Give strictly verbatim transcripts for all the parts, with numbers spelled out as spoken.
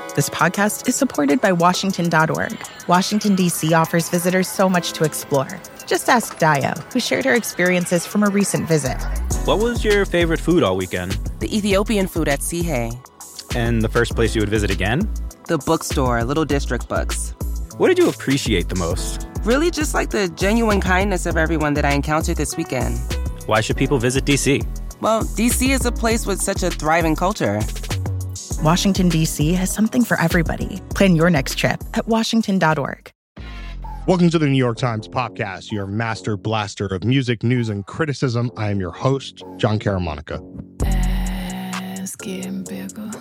This podcast is supported by Washington dot org. Washington, D C offers visitors so much to explore. Just ask Dio, who shared her experiences from a recent visit. What was your favorite food all weekend? The Ethiopian food at Sihe. And the first place you would visit again? The bookstore, Little District Books. What did you appreciate the most? Really just like the genuine kindness of everyone that I encountered this weekend. Why should people visit D C? Well, D C is a place with such a thriving culture. Washington, D C has something for everybody. Plan your next trip at Washington dot org. Welcome to the New York Times Podcast, your master blaster of music, news, and criticism. I am your host, John Caramonica. Ass getting bigger.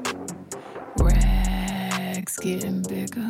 Rags getting bigger.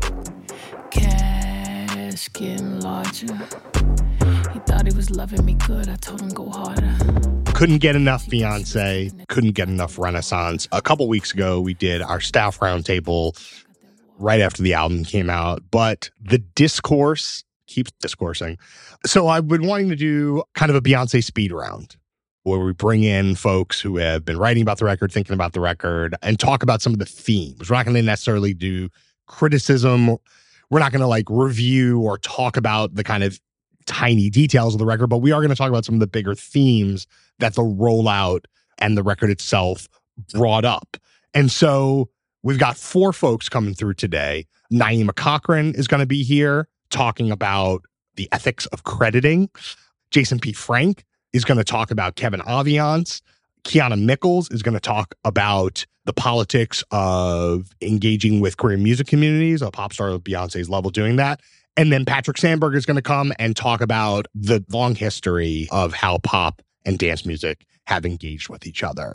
Cash getting larger. He thought he was loving me good. I told him go harder. Couldn't get enough Beyonce, couldn't get enough Renaissance. A couple weeks ago, we did our staff roundtable right after the album came out, but the discourse keeps discoursing. So I've been wanting to do kind of a Beyonce speed round where we bring in folks who have been writing about the record, thinking about the record, and talk about some of the themes. We're not going to necessarily do criticism. We're not going to like review or talk about the kind of tiny details of the record, but we are going to talk about some of the bigger themes that the rollout and the record itself brought up. And so we've got four folks coming through today. Naima Cochran is going to be here talking about the ethics of crediting. Jason P. Frank is going to talk about Kevin Aviance. Kiana Mickles is going to talk about the politics of engaging with queer music communities, a pop star of Beyonce's level doing that. And then Patrick Sandberg is going to come and talk about the long history of how pop and dance music have engaged with each other.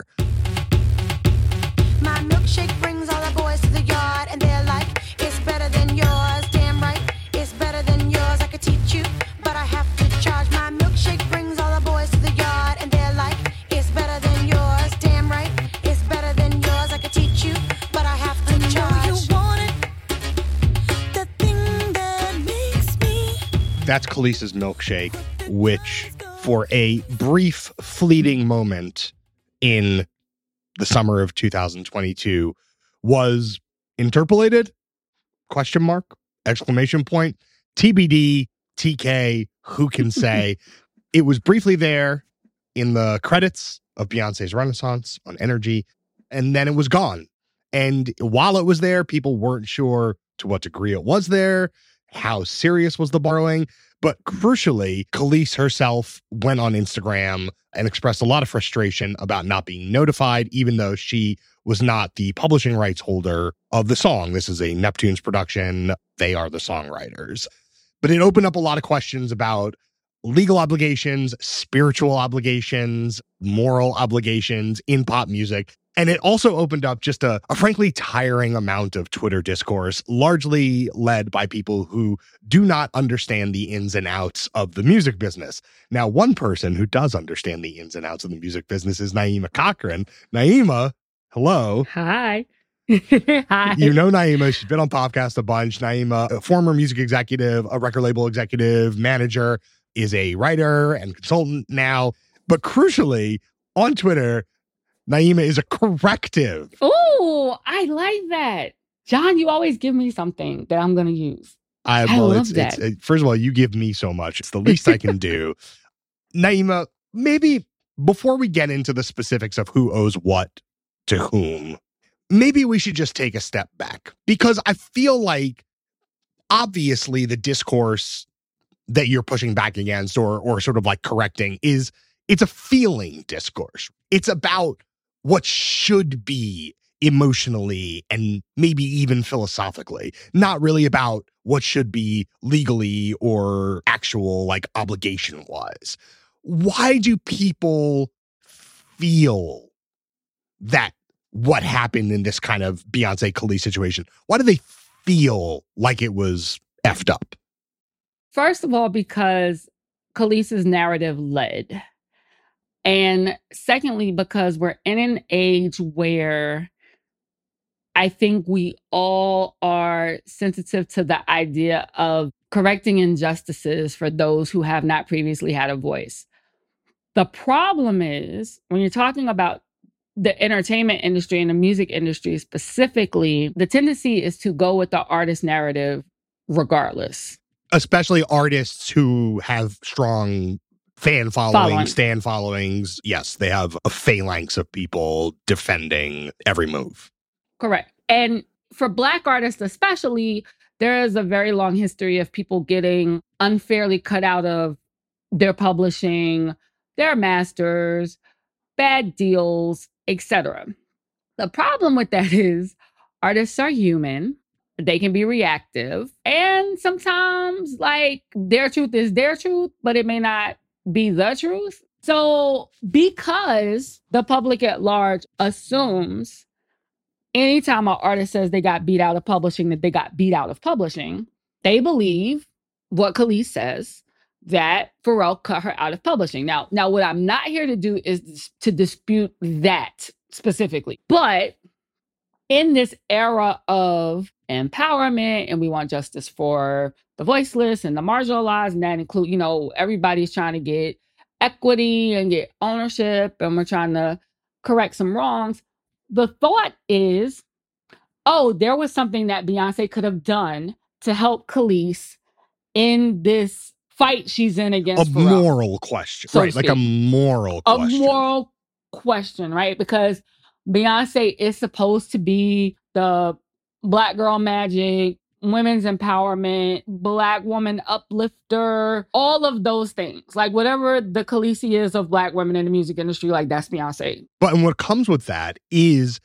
My milkshake brings all the boys to the yard, and they're like, it's better than yours. Damn right, it's better than yours. I could teach you, but I have to charge. My milkshake brings all the boys to the yard, and they're like, it's better than yours. Damn right, it's better than yours. I could teach you, but I have to I charge. Know you want it, the thing that makes me. That's Kelis's Milkshake, which for a brief, fleeting moment in the summer of two thousand twenty-two was interpolated, question mark, exclamation point, T B D, T K, who can say. It was briefly there in the credits of Beyonce's Renaissance on Energy, and then it was gone. And while it was there, people weren't sure to what degree it was there, how serious was the borrowing. But crucially, Kelis herself went on Instagram and expressed a lot of frustration about not being notified, even though she was not the publishing rights holder of the song. This is a Neptune's production. They are the songwriters. But it opened up a lot of questions about legal obligations, spiritual obligations, moral obligations in pop music. And it also opened up just a, a frankly tiring amount of Twitter discourse, largely led by people who do not understand the ins and outs of the music business. Now, one person who does understand the ins and outs of the music business is Naima Cochran. Naima, hello. Hi. Hi. You know Naima. She's been on Popcast a bunch. Naima, a former music executive, a record label executive, manager, is a writer and consultant now. But crucially, on Twitter, Naima is a corrective. Oh, I like that. John, you always give me something that I'm going to use. I, I well, love it's, that. It's, first of all, you give me so much. It's the least I can do. Naima, maybe before we get into the specifics of who owes what to whom, maybe we should just take a step back. Because I feel like, obviously, the discourse that you're pushing back against or or sort of like correcting is, it's a feeling discourse. It's about what should be emotionally and maybe even philosophically, not really about what should be legally or actual like obligation wise. Why do people feel that what happened in this kind of Beyonce Kelis situation, why do they feel like it was effed up? First of all, because Kelis is narrative led. And secondly, because we're in an age where I think we all are sensitive to the idea of correcting injustices for those who have not previously had a voice. The problem is when you're talking about the entertainment industry and the music industry specifically, the tendency is to go with the artist narrative regardless. Especially artists who have strong fan followings, Following. stan followings. Yes, they have a phalanx of people defending every move. Correct. And for Black artists especially, there is a very long history of people getting unfairly cut out of their publishing, their masters, bad deals, et cetera. The problem with that is artists are human. They can be reactive. And sometimes, like, their truth is their truth, but it may not be the truth. So because the public at large assumes anytime an artist says they got beat out of publishing, that they got beat out of publishing, they believe what Kelis says, that Pharrell cut her out of publishing. Now, now, what I'm not here to do is dis- to dispute that specifically. But in this era of empowerment, and we want justice for the voiceless and the marginalized, and that include, you know, everybody's trying to get equity and get ownership, and we're trying to correct some wrongs. The thought is, oh, there was something that Beyonce could have done to help Kelis in this fight she's in against A Pharrell. moral question. So to right, like a speak. moral A question. moral question, right? Because Beyonce is supposed to be the Black girl magic, women's empowerment, Black woman uplifter, all of those things. Like whatever the Khaleesi is of Black women in the music industry, like that's Beyonce. But and what comes with that is,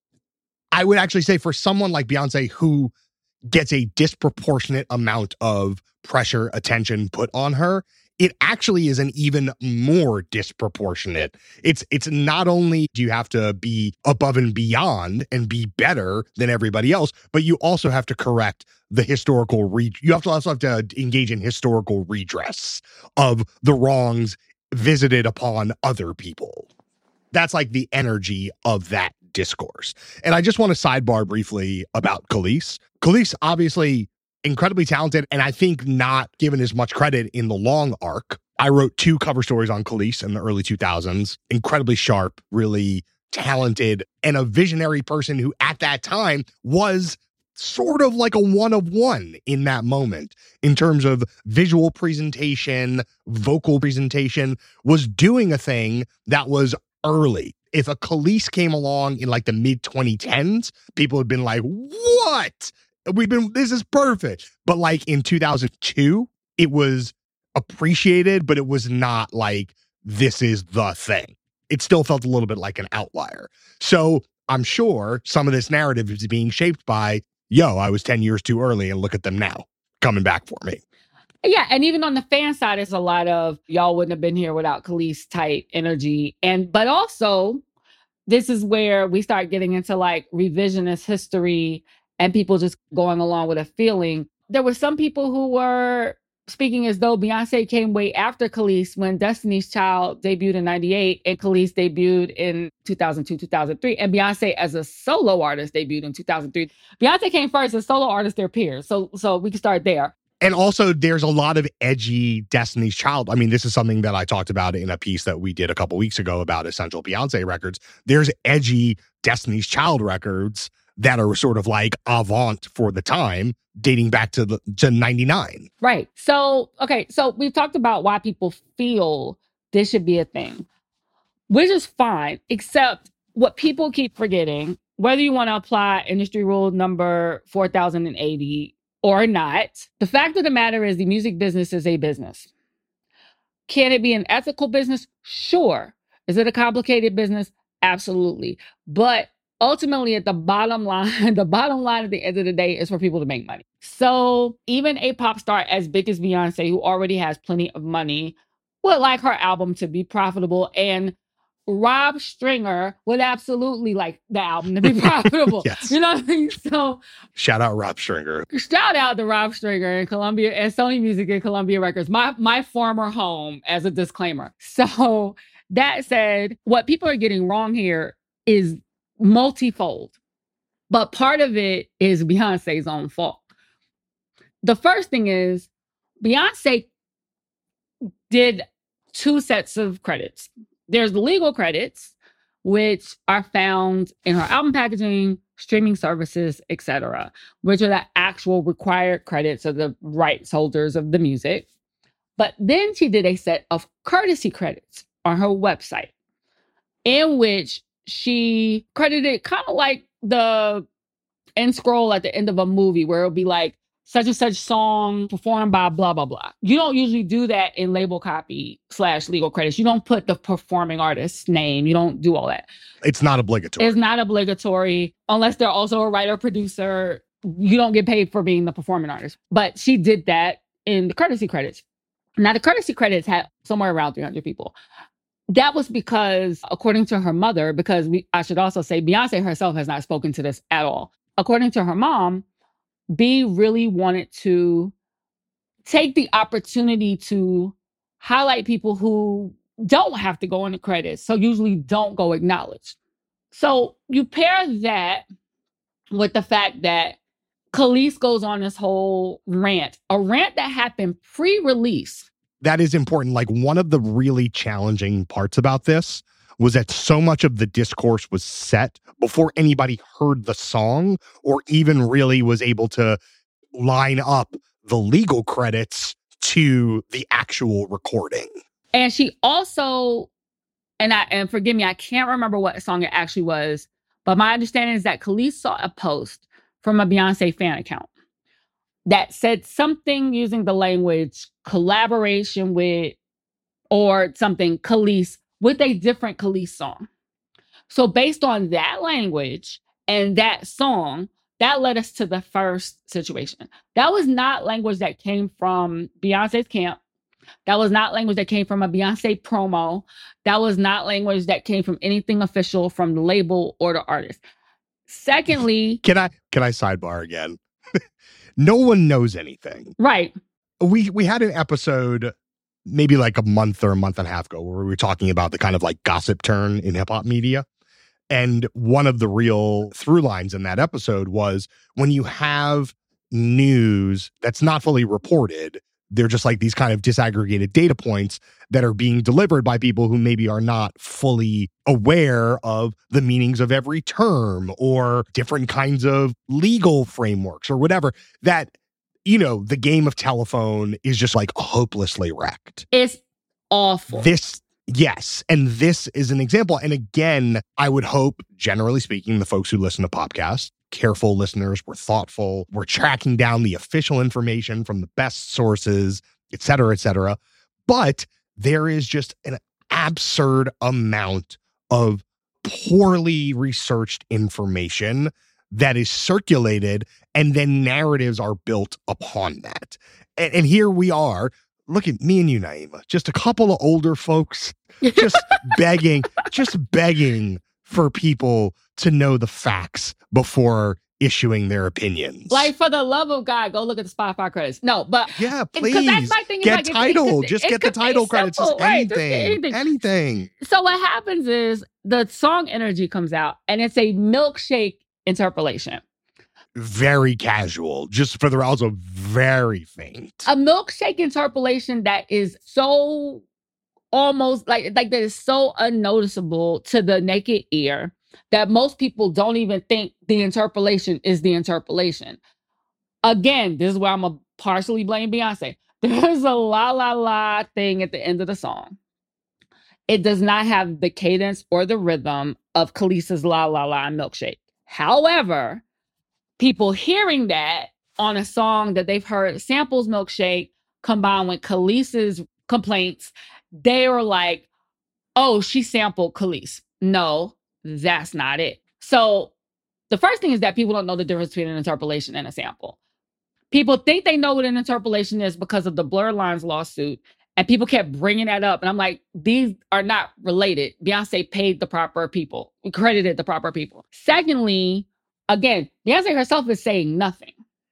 I would actually say for someone like Beyonce who gets a disproportionate amount of pressure, attention put on her, it actually is an even more disproportionate. It's it's not only do you have to be above and beyond and be better than everybody else, but you also have to correct the historical re- you have to also have to engage in historical redress of the wrongs visited upon other people. That's like the energy of that discourse. And I just want to sidebar briefly about Kelis. Kelis, obviously incredibly talented, and I think not given as much credit in the long arc. I wrote two cover stories on Kelis in the early two thousands. Incredibly sharp, really talented, and a visionary person who at that time was sort of like a one of one in that moment in terms of visual presentation, vocal presentation, was doing a thing that was early. If a Kelis came along in like the mid twenty tens, people had been like, what? We've been, this is perfect. But like in two thousand two, it was appreciated, but it was not like, this is the thing. It still felt a little bit like an outlier. So I'm sure some of this narrative is being shaped by, yo, I was ten years too early and look at them now coming back for me. Yeah, and even on the fan side, there's a lot of y'all wouldn't have been here without Kelis type energy. And but also, this is where we start getting into like revisionist history and people just going along with a feeling. There were some people who were speaking as though Beyonce came way after Kelis when Destiny's Child debuted in ninety-eight and Kelis debuted in two thousand two, two thousand three. And Beyonce as a solo artist debuted in two thousand three. Beyonce came first as solo artist, their peers. So, so we can start there. And also, there's a lot of edgy Destiny's Child. I mean, this is something that I talked about in a piece that we did a couple weeks ago about essential Beyonce records. There's edgy Destiny's Child records that are sort of like avant for the time, dating back to the to ninety-nine. Right. So, okay. So we've talked about why people feel this should be a thing, which is fine, except what people keep forgetting, whether you want to apply industry rule number four thousand eighty or not, the fact of the matter is the music business is a business. Can it be an ethical business? Sure. Is it a complicated business? Absolutely. But ultimately, at the bottom line, the bottom line at the end of the day is for people to make money. So even a pop star as big as Beyonce, who already has plenty of money, would like her album to be profitable. And Rob Stringer would absolutely like the album to be profitable. Yes. You know what I mean? So shout out Rob Stringer. Shout out to Rob Stringer and Columbia and Sony Music and Columbia Records, my my former home, as a disclaimer. So that said, what people are getting wrong here is multifold, but part of it is Beyonce's own fault. The first thing is Beyonce did two sets of credits. There's the legal credits, which are found in her album packaging, streaming services, et cetera, which are the actual required credits of the rights holders of the music. But then she did a set of courtesy credits on her website in which she credited kind of like the end scroll at the end of a movie where it'll be like, such and such song performed by blah, blah, blah. You don't usually do that in label copy slash legal credits. You don't put the performing artist's name. You don't do all that. It's not obligatory. It's not obligatory unless they're also a writer, producer. You don't get paid for being the performing artist. But she did that in the courtesy credits. Now, the courtesy credits had somewhere around three hundred people. That was because, according to her mother, because we, I should also say Beyonce herself has not spoken to this at all. According to her mom, B really wanted to take the opportunity to highlight people who don't have to go in the credits, so usually don't go acknowledged. So you pair that with the fact that Kelis goes on this whole rant, a rant that happened pre-release. That is important. Like, one of the really challenging parts about this was that so much of the discourse was set before anybody heard the song or even really was able to line up the legal credits to the actual recording. And she also, and I and forgive me, I can't remember what song it actually was, but my understanding is that Kelis saw a post from a Beyonce fan account that said something using the language collaboration with or something Kelis with a different Kelis song. So based on that language and that song, that led us to the first situation. That was not language that came from Beyonce's camp. That was not language that came from a Beyonce promo. That was not language that came from anything official from the label or the artist. Secondly, Can I can I sidebar again? No one knows anything. right. We we had an episode maybe like a month or a month and a half ago where we were talking about the kind of like gossip turn in hip hop media. And one of the real through lines in that episode was when you have news that's not fully reported, they're just like these kind of disaggregated data points that are being delivered by people who maybe are not fully aware of the meanings of every term or different kinds of legal frameworks or whatever, that, you know, the game of telephone is just like hopelessly wrecked. It's awful. This, yes. And this is an example. And again, I would hope, generally speaking, the folks who listen to podcasts, careful listeners, we're thoughtful, we're tracking down the official information from the best sources, et cetera, et cetera. But there is just an absurd amount of poorly researched information that is circulated, and then narratives are built upon that. And, and here we are. Look at me and you, Naima, just a couple of older folks just begging, just begging for people to know the facts before issuing their opinions. Like, for the love of God, go look at the Spotify credits. No, but yeah, because please that's my thing. Is get like, title. It, just it get the could be title credits. Just simple, right? Just anything, anything. anything. So what happens is the song Energy comes out, and it's a milkshake interpolation. Very casual, just for the also very faint. A milkshake interpolation that is so almost like like that is so unnoticeable to the naked ear that most people don't even think the interpolation is the interpolation. Again, this is where I'm gonna partially blame Beyonce. There's a la la la thing at the end of the song. It does not have the cadence or the rhythm of Kelis's la la la and milkshake. However, people hearing that on a song that they've heard samples milkshake combined with Kelis's complaints, they were like, oh, she sampled Kelis. No, that's not it. So the first thing is that people don't know the difference between an interpolation and a sample. People think they know what an interpolation is because of the Blurred Lines lawsuit, and people kept bringing that up. And I'm like, these are not related. Beyonce paid the proper people, credited the proper people. Secondly, again, Beyonce herself is saying nothing.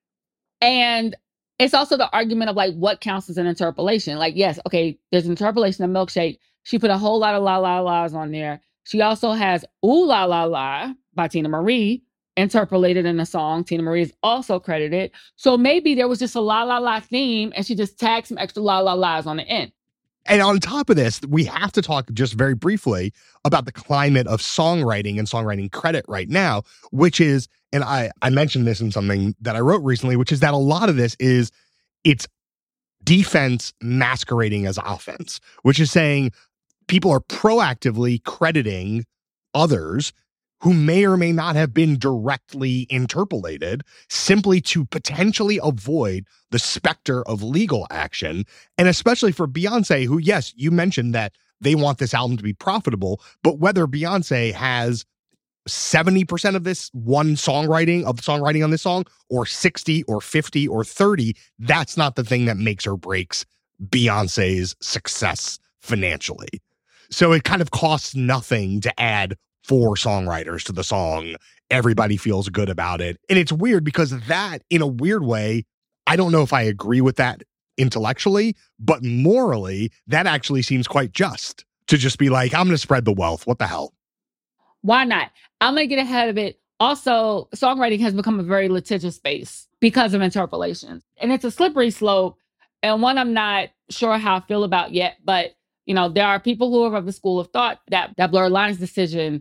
And it's also the argument of like, what counts as an interpolation? Like, yes, okay, there's an interpolation of Milkshake. She put a whole lot of la la la's on there. She also has Ooh La La La by Tina Marie interpolated in the song. Tina Marie is also credited. So maybe there was just a la la la theme and she just tagged some extra la la la's on the end. And on top of this, we have to talk just very briefly about the climate of songwriting and songwriting credit right now, which is, and I, I mentioned this in something that I wrote recently, which is that a lot of this is it's defense masquerading as offense, which is saying people are proactively crediting others who may or may not have been directly interpolated simply to potentially avoid the specter of legal action. And especially for Beyonce, who, yes, you mentioned that they want this album to be profitable, but whether Beyonce has seventy percent of this one songwriting of the songwriting on this song or sixty or fifty or thirty, that's not the thing that makes or breaks Beyonce's success financially. So it kind of costs nothing to add four songwriters to the song. Everybody feels good about it. And it's weird because that, in a weird way, I don't know if I agree with that intellectually, but morally, that actually seems quite just to just be like, I'm going to spread the wealth. What the hell? Why not? I'm going to get ahead of it. Also, songwriting has become a very litigious space because of interpolation. And it's a slippery slope, and one I'm not sure how I feel about yet. But, you know, there are people who are of the school of thought that that Blurred Lines decision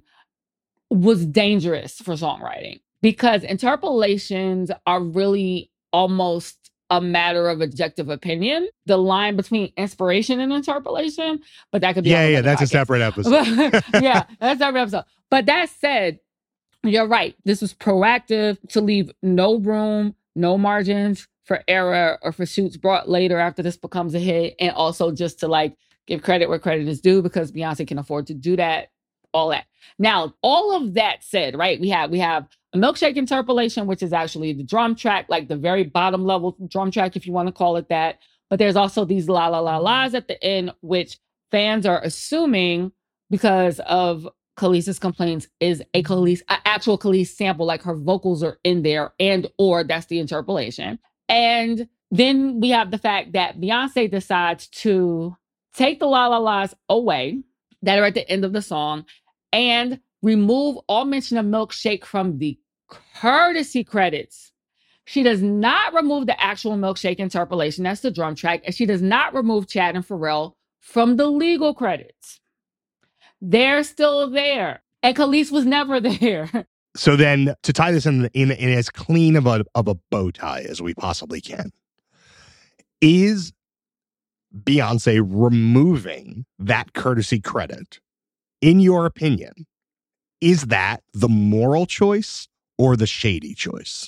was dangerous for songwriting because interpolations are really almost a matter of objective opinion. The line between inspiration and interpolation, but that could be yeah, yeah, that's podcast. a separate episode. yeah, that's a separate episode. But that said, you're right. This was proactive to leave no room, no margins for error or for shoots brought later after this becomes a hit, and also just to like give credit where credit is due because Beyonce can afford to do that. All that. Now, all of that said, right? We have we have a Milkshake interpolation, which is actually the drum track, like the very bottom level drum track, if you want to call it that. But there's also these la la la la's at the end, which fans are assuming because of Kelis's complaints is a Kelis, an actual Kelis sample, like her vocals are in there, and or that's the interpolation. And then we have the fact that Beyonce decides to take the la la la's away that are at the end of the song and remove all mention of Milkshake from the courtesy credits. She does not remove the actual Milkshake interpolation, that's the drum track, and she does not remove Chad and Pharrell from the legal credits. They're still there, and Kelis was never there. So then, to tie this in, in, in as clean of a, of a bow tie as we possibly can, is Beyonce removing that courtesy credit, in your opinion, is that the moral choice or the shady choice?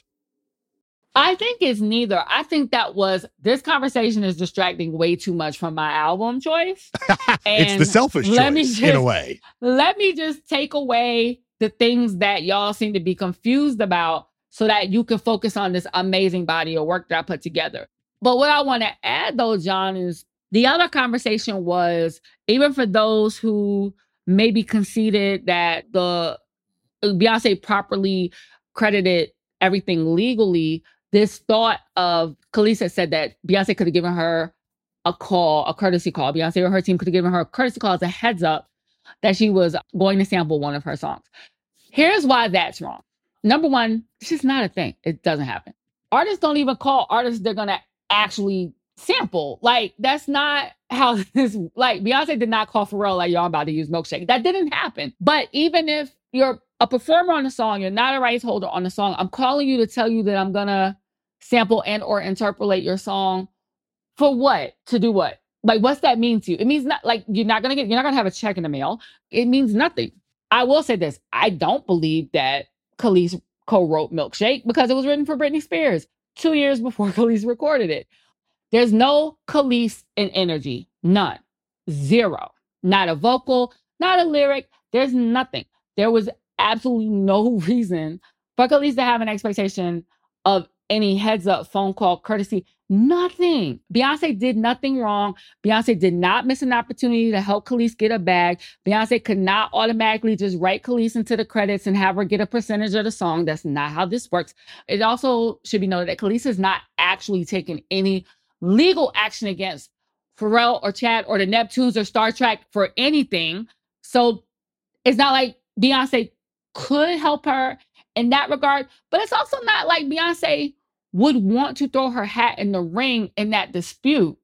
I think it's neither. I think that was, this conversation is distracting way too much from my album choice. It's the selfish choice, just, in a way. Let me just take away the things that y'all seem to be confused about so that you can focus on this amazing body of work that I put together. But what I want to add, though, John, is the other conversation was, even for those who maybe conceded that the Beyonce properly credited everything legally, this thought of, Kelis had said that Beyonce could have given her a call, a courtesy call. Beyonce or her team could have given her a courtesy call as a heads up that she was going to sample one of her songs. Here's why that's wrong. Number one, it's just not a thing. It doesn't happen. Artists don't even call artists they're going to actually sample. Like, that's not how this, like, Beyonce did not call Pharrell like, y'all, I'm about to use Milkshake. That didn't happen. But even if you're a performer on the song, you're not a rights holder on the song, I'm calling you to tell you that I'm going to sample and or interpolate your song. For what? To do what? Like, what's that mean to you? It means not, like, you're not going to get, you're not going to have a check in the mail. It means nothing. I will say this. I don't believe that Kelis co-wrote Milkshake because it was written for Britney Spears two years before Kelis recorded it. There's no Kelis in energy. None. Zero. Not a vocal, not a lyric. There's nothing. There was absolutely no reason for Kelis to have an expectation of any heads up phone call courtesy. Nothing. Beyonce did nothing wrong. Beyonce did not miss an opportunity to help Kelis get a bag. Beyonce could not automatically just write Kelis into the credits and have her get a percentage of the song. That's not how this works. It also should be noted that Kelis has not actually taken any legal action against Pharrell or Chad or the Neptunes or Star Trek for anything. So it's not like Beyonce could help her in that regard, but it's also not like Beyonce would want to throw her hat in the ring in that dispute.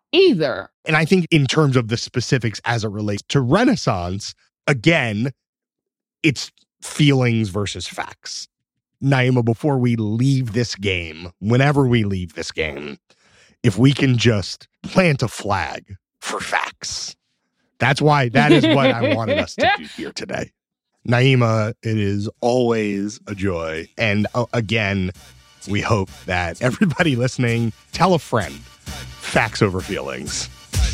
either. And I think in terms of the specifics as it relates to Renaissance, again, it's feelings versus facts. Naima, before we leave this game, whenever we leave this game, if we can just plant a flag for facts. That's why, that is what I wanted us to do here today. Naima, it is always a joy. And uh, again, we hope that everybody listening, tell a friend. Facts over feelings.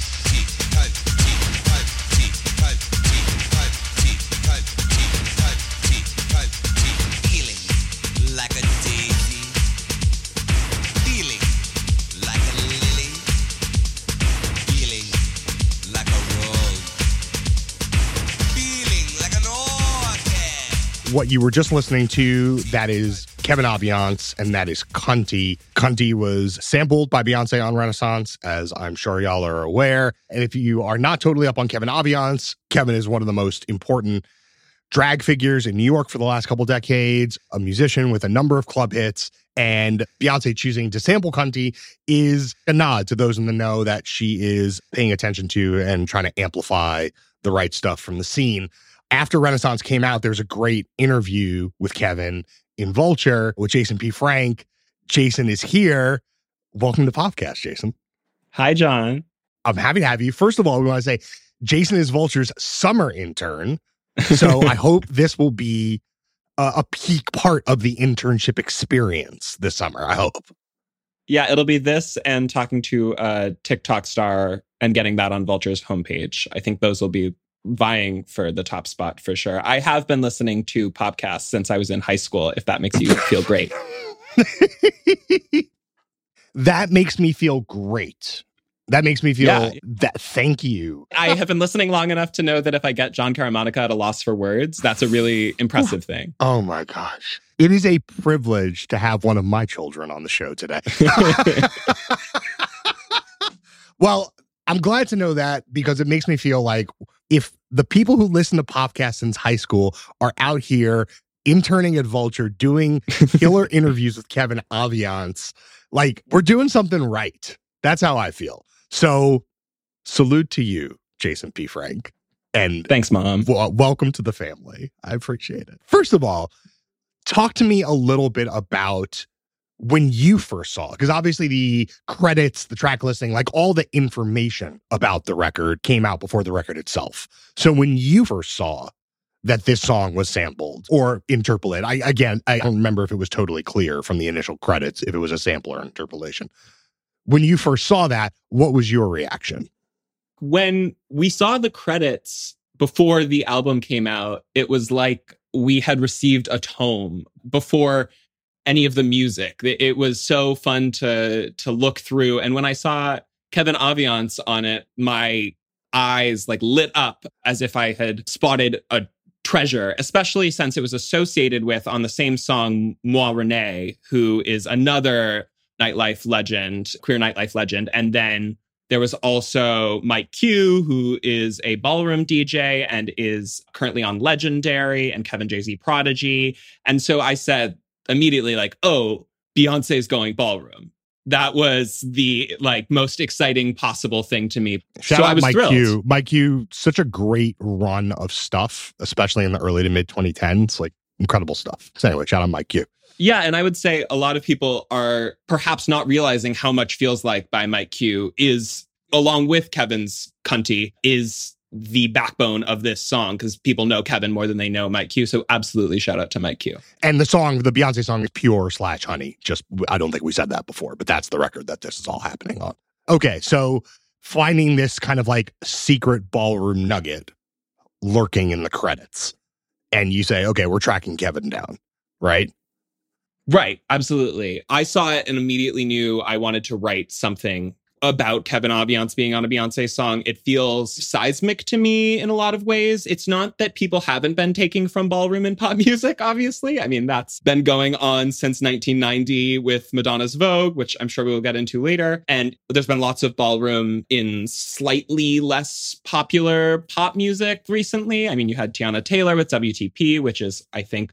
What you were just listening to, that is Kevin Aviance, and that is Cunty. Cunty was sampled by Beyonce on Renaissance, as I'm sure y'all are aware. And if you are not totally up on Kevin Aviance, Kevin is one of the most important drag figures in New York for the last couple decades, a musician with a number of club hits, and Beyonce choosing to sample Cunty is a nod to those in the know that she is paying attention to and trying to amplify the right stuff from the scene. After Renaissance came out, there's a great interview with Kevin in Vulture with Jason P. Frank. Jason is here. Welcome to Popcast, Jason. Hi, John. I'm happy to have you. First of all, we want to say Jason is Vulture's summer intern. So I hope this will be a, a peak part of the internship experience this summer, I hope. Yeah, it'll be this and talking to a TikTok star and getting that on Vulture's homepage. I think those will be vying for the top spot for sure. I have been listening to podcasts since I was in high school, if that makes you feel great. That makes me feel great. That makes me feel yeah. that. Thank you. I have been listening long enough to know that if I get John Caramonica at a loss for words, that's a really impressive thing. Oh my gosh. It is a privilege to have one of my children on the show today. Well, I'm glad to know that because it makes me feel like if the people who listen to podcasts since high school are out here interning at Vulture, doing killer interviews with Kevin Aviance, like we're doing something right. That's how I feel. So salute to you, Jason P. Frank. And thanks, Mom. W- welcome to the family. I appreciate it. First of all, talk to me a little bit about when you first saw it, because obviously the credits, the track listing, like all the information about the record came out before the record itself. So when you first saw that this song was sampled or interpolated, I again, I don't remember if it was totally clear from the initial credits, if it was a sample or interpolation. When you first saw that, what was your reaction? When we saw the credits before the album came out, it was like we had received a tome before any of the music. It was so fun to to look through. And when I saw Kevin Aviance on it, my eyes like lit up as if I had spotted a treasure, especially since it was associated with, on the same song, Moi Renee, who is another nightlife legend, queer nightlife legend. And then there was also Mike Q, who is a ballroom D J and is currently on Legendary, and Kevin Jay-Z Prodigy. And so I said immediately, like, oh, Beyonce's going ballroom. That was the like most exciting possible thing to me. Shout so out I was Mike thrilled. Q. Mike Q, such a great run of stuff, especially in the early to mid twenty tens. Like incredible stuff. So anyway, shout out Mike Q. Yeah, and I would say a lot of people are perhaps not realizing how much Feels Like by Mike Q is, along with Kevin's Cunty, is the backbone of this song, because people know Kevin more than they know Mike Q. So absolutely shout out to Mike Q. And the song, the Beyonce song, is Pure slash Honey. Just, I don't think we said that before, but that's the record that this is all happening on. Okay, so finding this kind of like secret ballroom nugget lurking in the credits. And you say, okay, we're tracking Kevin down, right? Right, absolutely. I saw it and immediately knew I wanted to write something about Kevin Aviance being on a Beyonce song. It feels seismic to me in a lot of ways. It's not that people haven't been taking from ballroom and pop music, obviously. I mean, that's been going on since nineteen ninety with Madonna's Vogue, which I'm sure we will get into later. And there's been lots of ballroom in slightly less popular pop music recently. I mean, you had Tiana Taylor with W T P, which is, I think,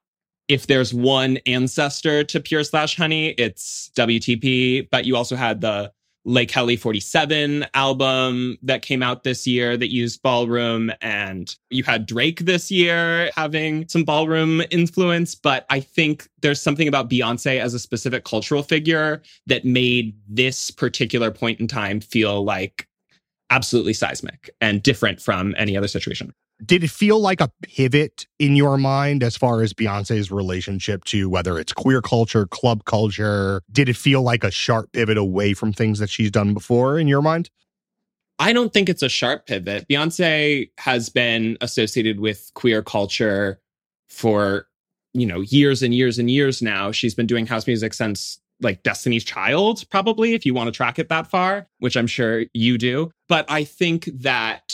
if there's one ancestor to Pure slash Honey, it's W T P. But you also had the Lake Kelly forty-seven album that came out this year that used ballroom. And you had Drake this year having some ballroom influence. But I think there's something about Beyonce as a specific cultural figure that made this particular point in time feel like absolutely seismic and different from any other situation. Did it feel like a pivot in your mind as far as Beyonce's relationship to whether it's queer culture, club culture? Did it feel like a sharp pivot away from things that she's done before in your mind? I don't think it's a sharp pivot. Beyonce has been associated with queer culture for, you know, years and years and years now. She's been doing house music since like Destiny's Child, probably, if you want to track it that far, which I'm sure you do. But I think that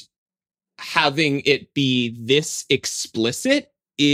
having it be this explicit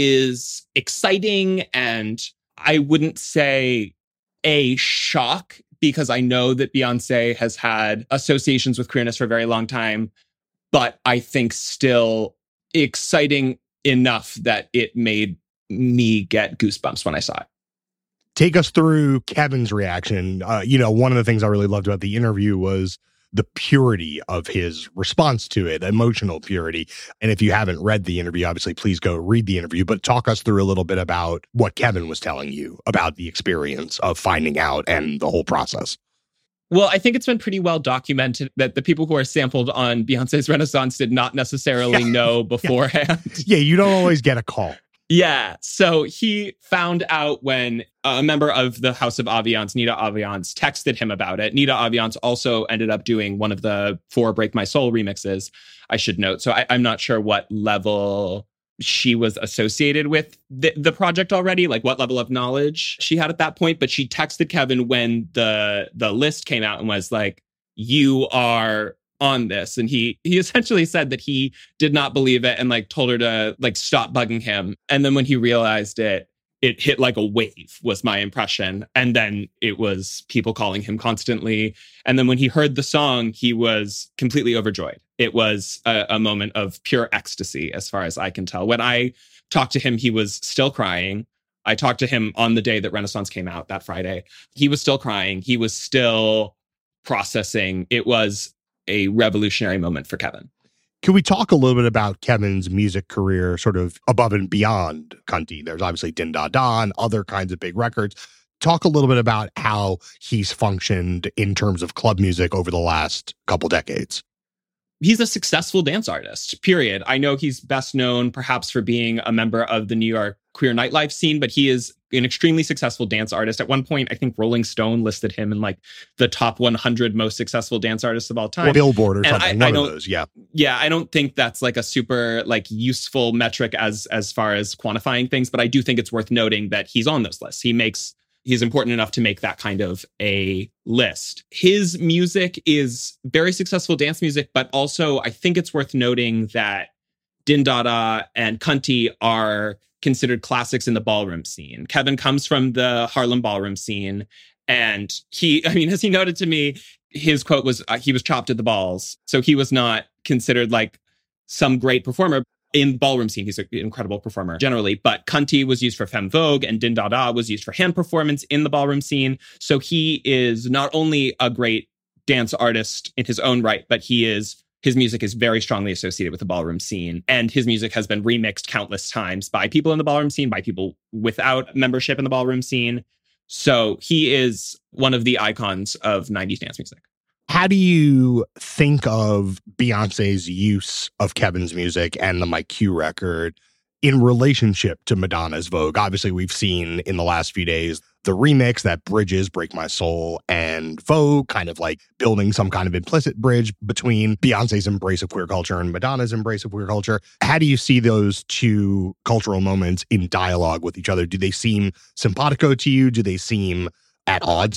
is exciting, and I wouldn't say a shock, because I know that Beyonce has had associations with queerness for a very long time, but I think still exciting enough that it made me get goosebumps when I saw it. Take us through Kevin's reaction. Uh, you know, one of the things I really loved about the interview was the purity of his response to it, emotional purity. And if you haven't read the interview, obviously, please go read the interview, but talk us through a little bit about what Kevin was telling you about the experience of finding out and the whole process. Well, I think it's been pretty well documented that the people who are sampled on Beyonce's Renaissance did not necessarily yeah. know beforehand. Yeah, you don't always get a call. Yeah. So he found out when a member of the House of Aviance, Nita Aviance, texted him about it. Nita Aviance also ended up doing one of the four Break My Soul remixes, I should note. So I, I'm not sure what level she was associated with the, the project already, like what level of knowledge she had at that point. But she texted Kevin when the the list came out and was like, you are on this. And he he essentially said that he did not believe it and like told her to like stop bugging him. And then when he realized it, it hit like a wave, was my impression. And then it was people calling him constantly. And then when he heard the song, he was completely overjoyed. It was a, a moment of pure ecstasy, as far as I can tell. When I talked to him, he was still crying. I talked to him on the day that Renaissance came out, that Friday. He was still crying. He was still processing. It was a revolutionary moment for Kevin. Can we talk a little bit about Kevin's music career, sort of above and beyond Cunty? There's obviously Din Da Da and other kinds of big records. Talk a little bit about how he's functioned in terms of club music over the last couple decades. He's a successful dance artist, period. I know he's best known perhaps for being a member of the New York queer nightlife scene, but he is an extremely successful dance artist. At one point, I think Rolling Stone listed him in like the top one hundred most successful dance artists of all time. Or Billboard or something, I, one I of those, yeah. Yeah, I don't think that's like a super like useful metric as as far as quantifying things, but I do think it's worth noting that he's on those lists. He makes He's important enough to make that kind of a list. His music is very successful dance music, but also I think it's worth noting that Din Da Da and Cunty are considered classics in the ballroom scene. Kevin comes from the Harlem ballroom scene, and he, I mean, as he noted to me, his quote was, uh, he was chopped at the balls. So he was not considered like some great performer. In the ballroom scene, he's an incredible performer generally, but Cunty was used for Femme Vogue and Din Da Da was used for hand performance in the ballroom scene. So he is not only a great dance artist in his own right, but he is his music is very strongly associated with the ballroom scene. And his music has been remixed countless times by people in the ballroom scene, by people without membership in the ballroom scene. So he is one of the icons of nineties dance music. How do you think of Beyonce's use of Kevin's music and the My Q record in relationship to Madonna's Vogue? Obviously, we've seen in the last few days the remix that bridges Break My Soul and Vogue, kind of like building some kind of implicit bridge between Beyonce's embrace of queer culture and Madonna's embrace of queer culture. How do you see those two cultural moments in dialogue with each other? Do they seem simpatico to you? Do they seem at odds?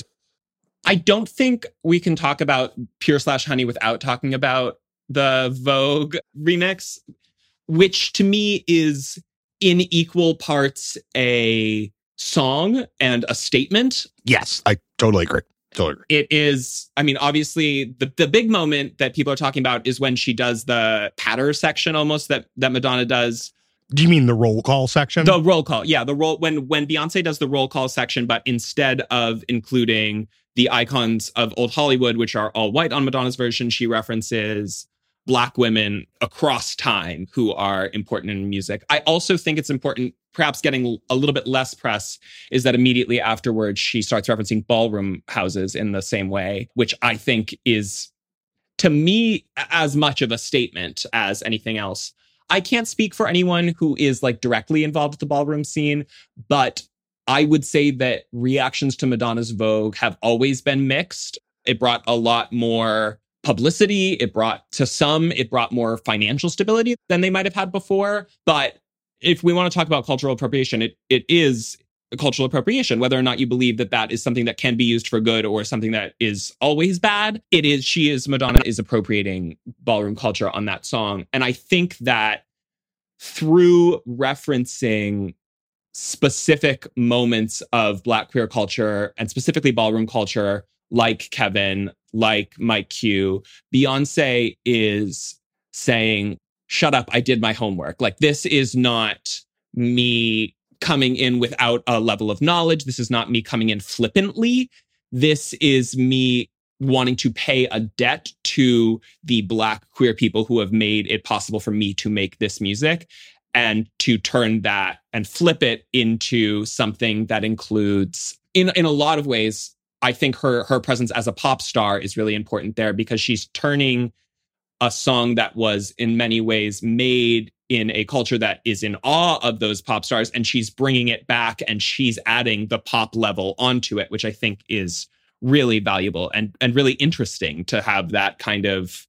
I don't think we can talk about Pure Slash Honey without talking about the Vogue remix, which to me is in equal parts a song and a statement. Yes, I totally agree. Totally agree. It is, I mean, obviously, the, the big moment that people are talking about is when she does the patter section almost that, that Madonna does. Do you mean the roll call section? The roll call, yeah. The roll when when Beyonce does the roll call section, but instead of including the icons of old Hollywood, which are all white on Madonna's version. She references Black women across time who are important in music. I also think it's important, perhaps getting a little bit less press, is that immediately afterwards, she starts referencing ballroom houses in the same way, which I think is, to me, as much of a statement as anything else. I can't speak for anyone who is like directly involved with the ballroom scene, but I would say that reactions to Madonna's Vogue have always been mixed. It brought a lot more publicity. It brought, to some, it brought more financial stability than they might have had before. But if we want to talk about cultural appropriation, it it is a cultural appropriation, whether or not you believe that that is something that can be used for good or something that is always bad. It is, she is, Madonna is appropriating ballroom culture on that song. And I think that through referencing specific moments of Black queer culture and specifically ballroom culture, like Kevin, like Mike Q, Beyonce is saying, shut up, I did my homework. Like, this is not me coming in without a level of knowledge. This is not me coming in flippantly. This is me wanting to pay a debt to the Black queer people who have made it possible for me to make this music, and to turn that and flip it into something that includes, in, in a lot of ways, I think her her presence as a pop star is really important there, because she's turning a song that was in many ways made in a culture that is in awe of those pop stars, and she's bringing it back and she's adding the pop level onto it, which I think is really valuable and, and really interesting to have that kind of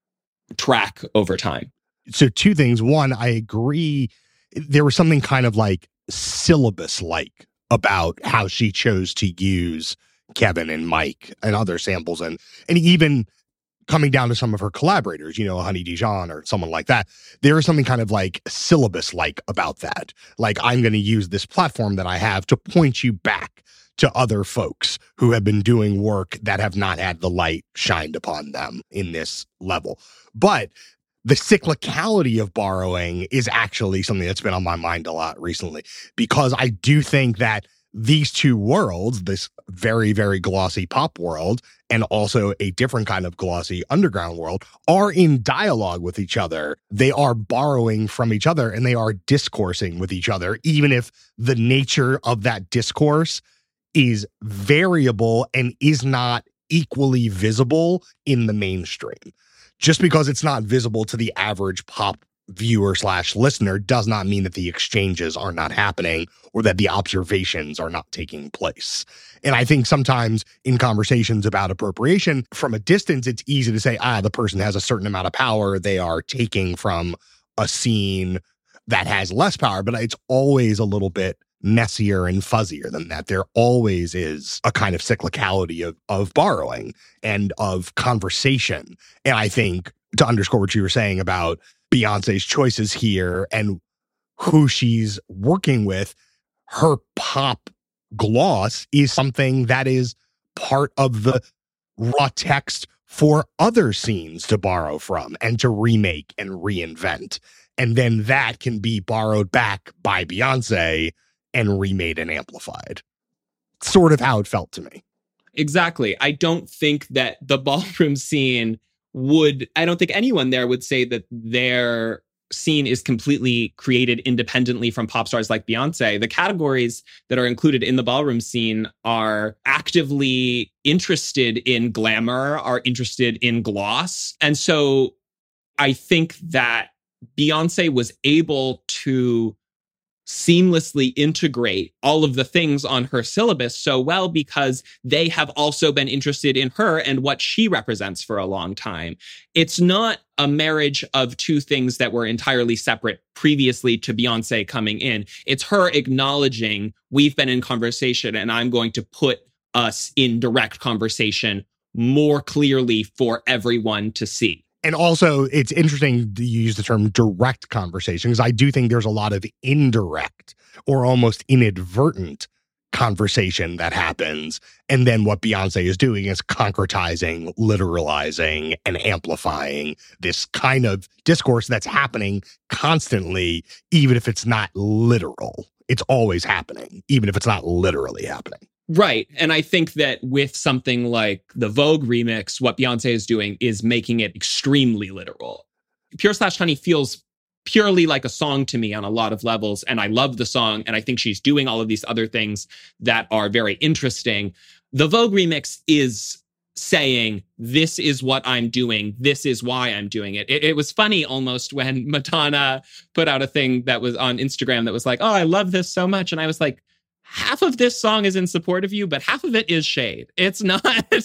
track over time. So two things. One, I agree. There was something kind of like syllabus-like about how she chose to use Kevin and Mike and other samples, and and even coming down to some of her collaborators, you know, Honey Dijon or someone like that. There is something kind of like syllabus-like about that. Like, I'm going to use this platform that I have to point you back to other folks who have been doing work that have not had the light shined upon them in this level. But the cyclicality of borrowing is actually something that's been on my mind a lot recently, because I do think that these two worlds, this very, very glossy pop world and also a different kind of glossy underground world, are in dialogue with each other. They are borrowing from each other and they are discoursing with each other, even if the nature of that discourse is variable and is not equally visible in the mainstream. Just because it's not visible to the average pop viewer slash listener does not mean that the exchanges are not happening or that the observations are not taking place. And I think sometimes in conversations about appropriation from a distance, it's easy to say, ah, the person has a certain amount of power. They are taking from a scene that has less power, but it's always a little bit messier and fuzzier than that. There always is a kind of cyclicality of, of borrowing and of conversation. And I think, to underscore what you were saying about Beyonce's choices here and who she's working with, her pop gloss is something that is part of the raw text for other scenes to borrow from and to remake and reinvent. And then that can be borrowed back by Beyonce and remade and amplified. Sort of how it felt to me. Exactly. I don't think that the ballroom scene would, I don't think anyone there would say that their scene is completely created independently from pop stars like Beyonce. The categories that are included in the ballroom scene are actively interested in glamour, are interested in gloss. And so I think that Beyonce was able to seamlessly integrate all of the things on her syllabus so well because they have also been interested in her and what she represents for a long time. It's not a marriage of two things that were entirely separate previously to Beyonce coming in. It's her acknowledging we've been in conversation and I'm going to put us in direct conversation more clearly for everyone to see. And also, it's interesting to use the term direct conversation, because I do think there's a lot of indirect or almost inadvertent conversation that happens. And then what Beyonce is doing is concretizing, literalizing, and amplifying this kind of discourse that's happening constantly, even if it's not literal. It's always happening, even if it's not literally happening. Right. And I think that with something like the Vogue remix, what Beyonce is doing is making it extremely literal. Pure Slash Honey feels purely like a song to me on a lot of levels. And I love the song. And I think she's doing all of these other things that are very interesting. The Vogue remix is saying, this is what I'm doing. This is why I'm doing it. It, it was funny almost when Madonna put out a thing that was on Instagram that was like, oh, I love this so much. And I was like, half of this song is in support of you, but half of it is shade. It's not,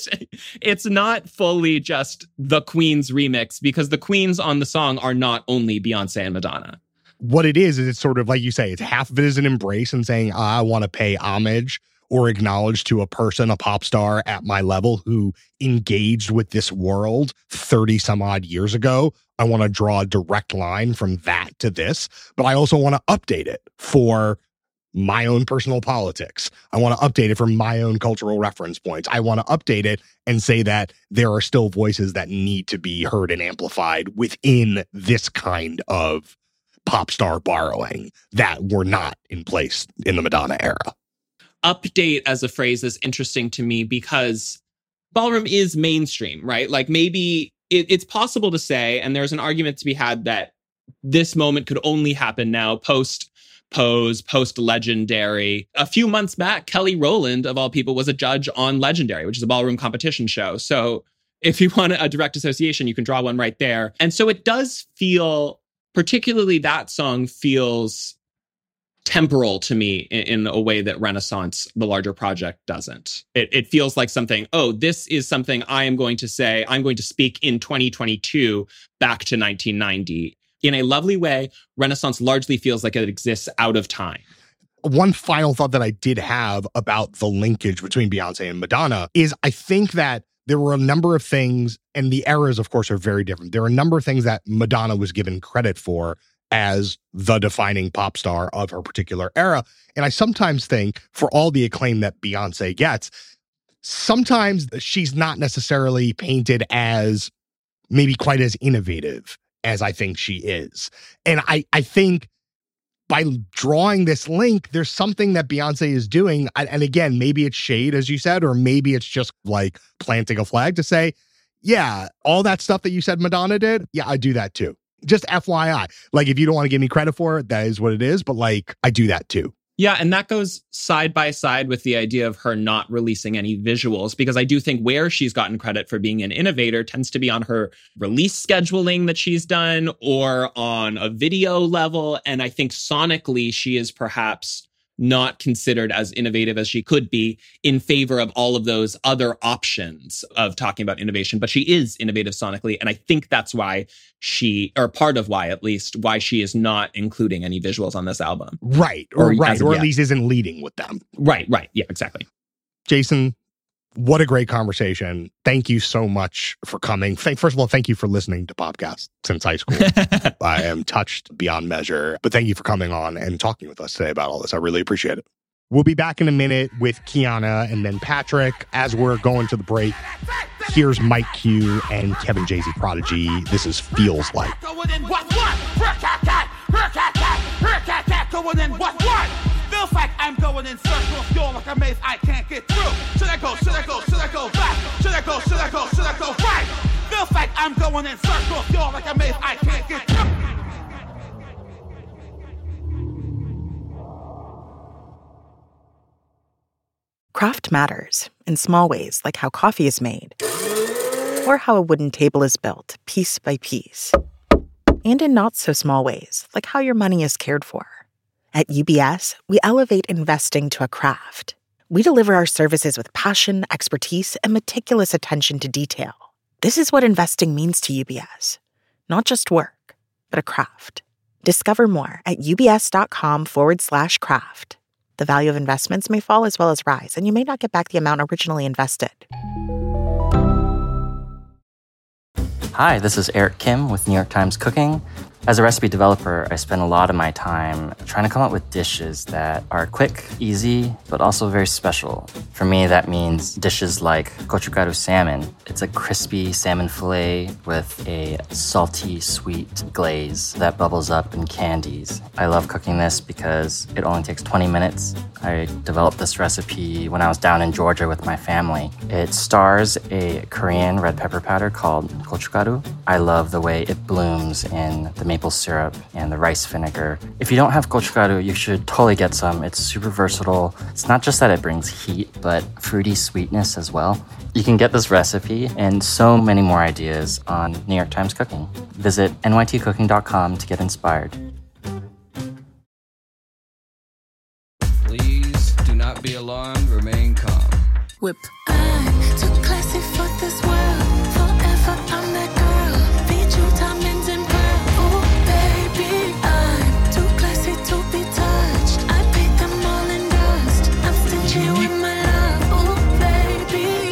it's not fully just the Queen's remix, because the Queens on the song are not only Beyonce and Madonna. What it is, is it's sort of like you say, it's half of it is an embrace and saying, I want to pay homage or acknowledge to a person, a pop star at my level who engaged with this world thirty some odd years ago. I want to draw a direct line from that to this, but I also want to update it for my own personal politics. I want to update it from my own cultural reference points. I want to update it and say that there are still voices that need to be heard and amplified within this kind of pop star borrowing that were not in place in the Madonna era. Update as a phrase is interesting to me because ballroom is mainstream, right? Like maybe it, it's possible to say, and there's an argument to be had that this moment could only happen now post Pose, post Legendary. A few months back, Kelly Rowland, of all people, was a judge on Legendary, which is a ballroom competition show. So if you want a direct association, you can draw one right there. And so it does feel, particularly that song feels temporal to me in, in a way that Renaissance, the larger project, doesn't. It, it feels like something, oh, this is something I am going to say, I'm going to speak in twenty twenty-two back to nineteen ninety. In a lovely way, Renaissance largely feels like it exists out of time. One final thought that I did have about the linkage between Beyonce and Madonna is I think that there were a number of things, and the eras, of course, are very different. There are a number of things that Madonna was given credit for as the defining pop star of her particular era. And I sometimes think, for all the acclaim that Beyonce gets, sometimes she's not necessarily painted as maybe quite as innovative as I think she is. And I, I think by drawing this link, there's something that Beyonce is doing. And again, maybe it's shade, as you said, or maybe it's just like planting a flag to say, yeah, all that stuff that you said Madonna did, yeah, I do that too. Just F Y I. Like, if you don't want to give me credit for it, that is what it is. But like, I do that too. Yeah, and that goes side by side with the idea of her not releasing any visuals, because I do think where she's gotten credit for being an innovator tends to be on her release scheduling that she's done or on a video level. And I think sonically, she is perhaps not considered as innovative as she could be in favor of all of those other options of talking about innovation. But she is innovative sonically. And I think that's why she, or part of why at least, why she is not including any visuals on this album. Right. Or, or right. Or at yet. least isn't leading with them. Right. Right. Yeah, exactly. Jason, what a great conversation. Thank you so much for coming. First of all, thank you for listening to Popcast since high school. I am touched beyond measure. But thank you for coming on and talking with us today about all this. I really appreciate it. We'll be back in a minute with Kiana and then Patrick. As we're going to the break, here's Mike Q and Kevin Jay-Z Prodigy. This is Feels Like. Feels like I'm going in circles, you're like a maze I can't get through. Should I go, should I go, should I go back? Should I go, should I go, should I go right? Feels like I'm going in circles, you're like a maze I can't get through. Craft matters in small ways, like how coffee is made, or how a wooden table is built piece by piece, and in not so small ways, like how your money is cared for. At U B S, we elevate investing to a craft. We deliver our services with passion, expertise, and meticulous attention to detail. This is what investing means to U B S. Not just work, but a craft. Discover more at ubs.com forward slash craft. The value of investments may fall as well as rise, and you may not get back the amount originally invested. Hi, this is Eric Kim with New York Times Cooking. As a recipe developer, I spend a lot of my time trying to come up with dishes that are quick, easy, but also very special. For me, that means dishes like gochugaru salmon. It's a crispy salmon fillet with a salty, sweet glaze that bubbles up in candies. I love cooking this because it only takes twenty minutes. I developed this recipe when I was down in Georgia with my family. It stars a Korean red pepper powder called gochugaru. I love the way it blooms in the maple syrup and the rice vinegar. If you don't have gochugaru, you should totally get some. It's super versatile. It's not just that it brings heat, but fruity sweetness as well. You can get this recipe and so many more ideas on New York Times Cooking. Visit N Y T cooking dot com to get inspired. Please do not be alarmed. Remain calm. Whip. I'm too classy for this world. Forever I'm that girl. Feed you diamonds and pearl. Oh baby, I'm too classy to be touched. I paint them all in dust. I'm stingy with my love. Oh baby,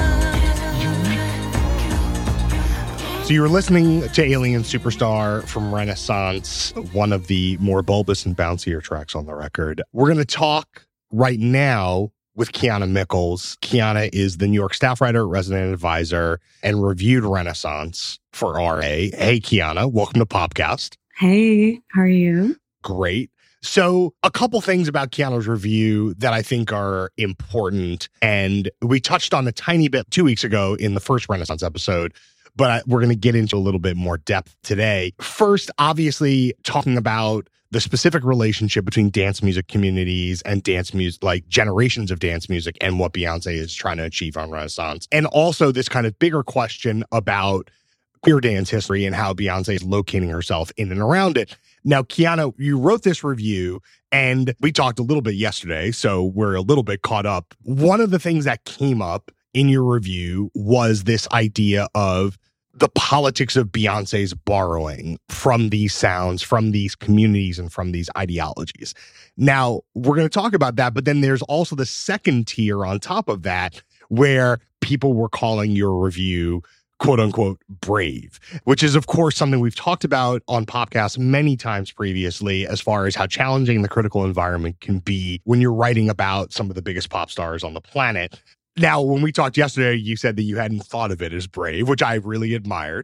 you. So you were listening to Alien Superstar from Renaissance, one of the more bulbous and bouncier tracks on the record. We're going to talk right now with Kiana Mickles. Kiana is the New York staff writer, resident advisor, and reviewed Renaissance for R A. Hey, Kiana, welcome to Popcast. Hey, how are you? Great. So a couple things about Kiana's review that I think are important, and we touched on a tiny bit two weeks ago in the first Renaissance episode, but I, we're going to get into a little bit more depth today. First, obviously, talking about the specific relationship between dance music communities and dance music, like generations of dance music, and what Beyonce is trying to achieve on Renaissance. And also this kind of bigger question about queer dance history and how Beyonce is locating herself in and around it. Now, Kiana, you wrote this review, and we talked a little bit yesterday, so we're a little bit caught up. One of the things that came up in your review was this idea of the politics of Beyonce's borrowing from these sounds, from these communities, and from these ideologies. Now, we're going to talk about that, but then there's also the second tier on top of that, where people were calling your review, quote unquote, brave, which is, of course, something we've talked about on Popcast many times previously, as far as how challenging the critical environment can be when you're writing about some of the biggest pop stars on the planet. Now, when we talked yesterday, you said that you hadn't thought of it as brave, which I really admired.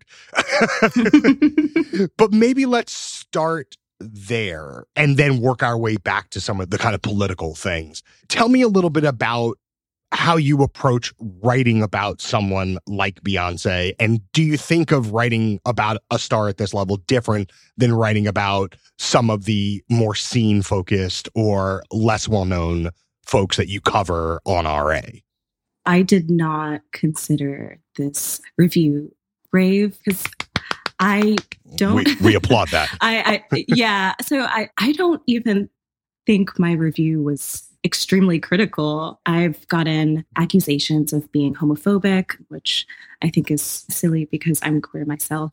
But maybe let's start there and then work our way back to some of the kind of political things. Tell me a little bit about how you approach writing about someone like Beyonce. And do you think of writing about a star at this level different than writing about some of the more scene-focused or less well-known folks that you cover on R A? I did not consider this review brave because I don't. We, we applaud that. I, I yeah. So I, I don't even think my review was extremely critical. I've gotten accusations of being homophobic, which I think is silly because I'm queer myself.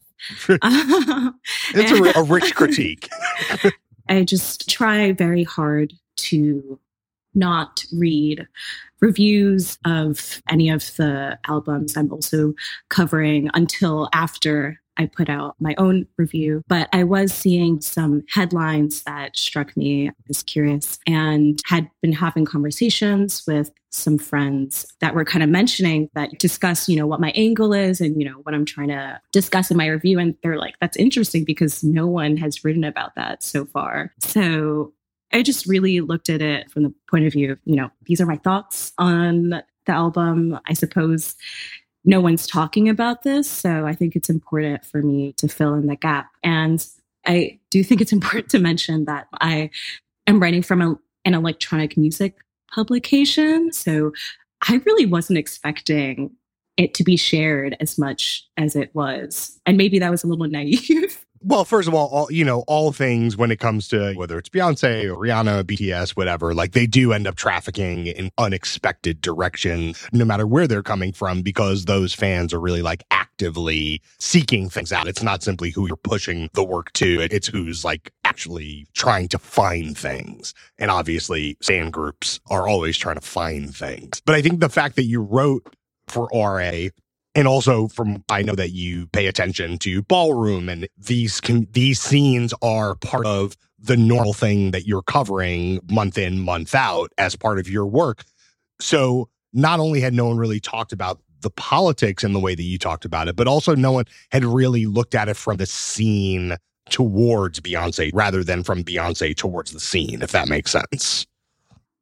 It's a, a rich critique. I just try very hard to not read reviews of any of the albums I'm also covering until after I put out my own review. But I was seeing some headlines that struck me as curious and had been having conversations with some friends that were kind of mentioning that discuss, you know, what my angle is and, you know, what I'm trying to discuss in my review. And they're like, that's interesting because no one has written about that so far. So I just really looked at it from the point of view of, you know, these are my thoughts on the album. I suppose no one's talking about this, so I think it's important for me to fill in the gap. And I do think it's important to mention that I am writing from a, an electronic music publication, so I really wasn't expecting it to be shared as much as it was. And maybe that was a little naive. Well, first of all, all, you know, all things when it comes to whether it's Beyonce or Rihanna, B T S, whatever, like they do end up trafficking in unexpected directions, no matter where they're coming from, because those fans are really like actively seeking things out. It's not simply who you're pushing the work to. It's who's like actually trying to find things. And obviously, fan groups are always trying to find things. But I think the fact that you wrote for R A, and also from, I know that you pay attention to ballroom, and these can, these scenes are part of the normal thing that you're covering month in, month out as part of your work. So not only had no one really talked about the politics in the way that you talked about it, but also no one had really looked at it from the scene towards Beyonce rather than from Beyonce towards the scene, if that makes sense.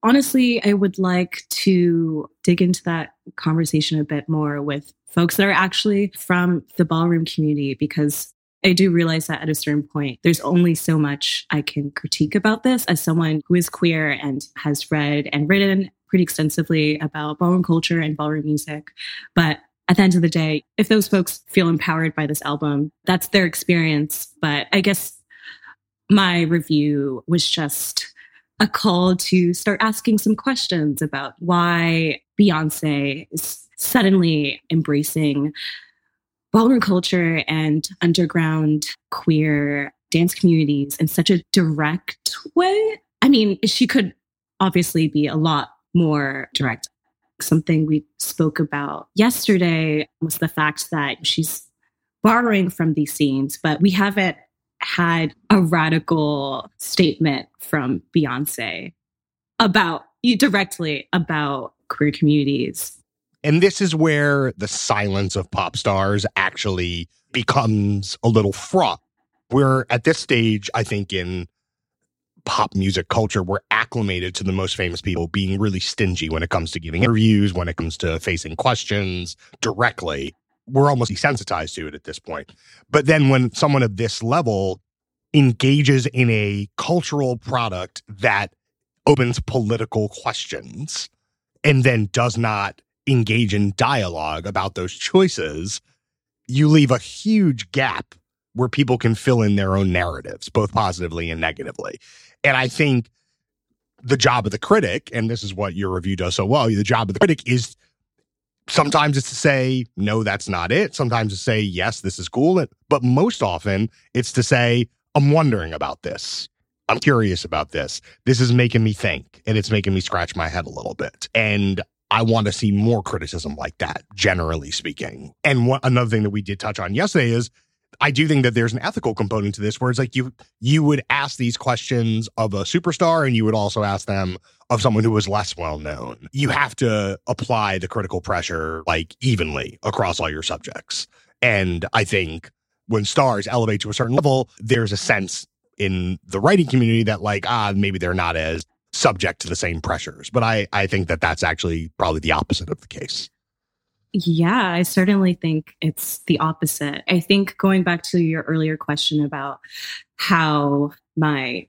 honestly, I would like to dig into that conversation a bit more with folks that are actually from the ballroom community, because I do realize that at a certain point, there's only so much I can critique about this as someone who is queer and has read and written pretty extensively about ballroom culture and ballroom music. But at the end of the day, if those folks feel empowered by this album, that's their experience. But I guess my review was just a call to start asking some questions about why Beyonce is suddenly embracing ballroom culture and underground queer dance communities in such a direct way. I mean, she could obviously be a lot more direct. Something we spoke about yesterday was the fact that she's borrowing from these scenes, but we haven't had a radical statement from Beyonce about directly about queer communities. And this is where the silence of pop stars actually becomes a little fraught. We're at this stage, I think, in pop music culture, we're acclimated to the most famous people being really stingy when it comes to giving interviews, when it comes to facing questions directly. We're almost desensitized to it at this point. But then when someone of this level engages in a cultural product that opens political questions and then does not engage in dialogue about those choices, you leave a huge gap where people can fill in their own narratives, both positively and negatively. And I think the job of the critic, and this is what your review does so well, the job of the critic is sometimes it's to say, no, that's not it. Sometimes to say, yes, this is cool. But most often it's to say, I'm wondering about this. I'm curious about this. This is making me think, and it's making me scratch my head a little bit. And I want to see more criticism like that, generally speaking. And one, another thing that we did touch on yesterday is I do think that there's an ethical component to this where it's like you you would ask these questions of a superstar and you would also ask them of someone who was less well known. You have to apply the critical pressure like evenly across all your subjects. And I think when stars elevate to a certain level, there's a sense in the writing community that like, ah, maybe they're not as subject to the same pressures. But I, I think that that's actually probably the opposite of the case. Yeah, I certainly think it's the opposite. I think going back to your earlier question about how my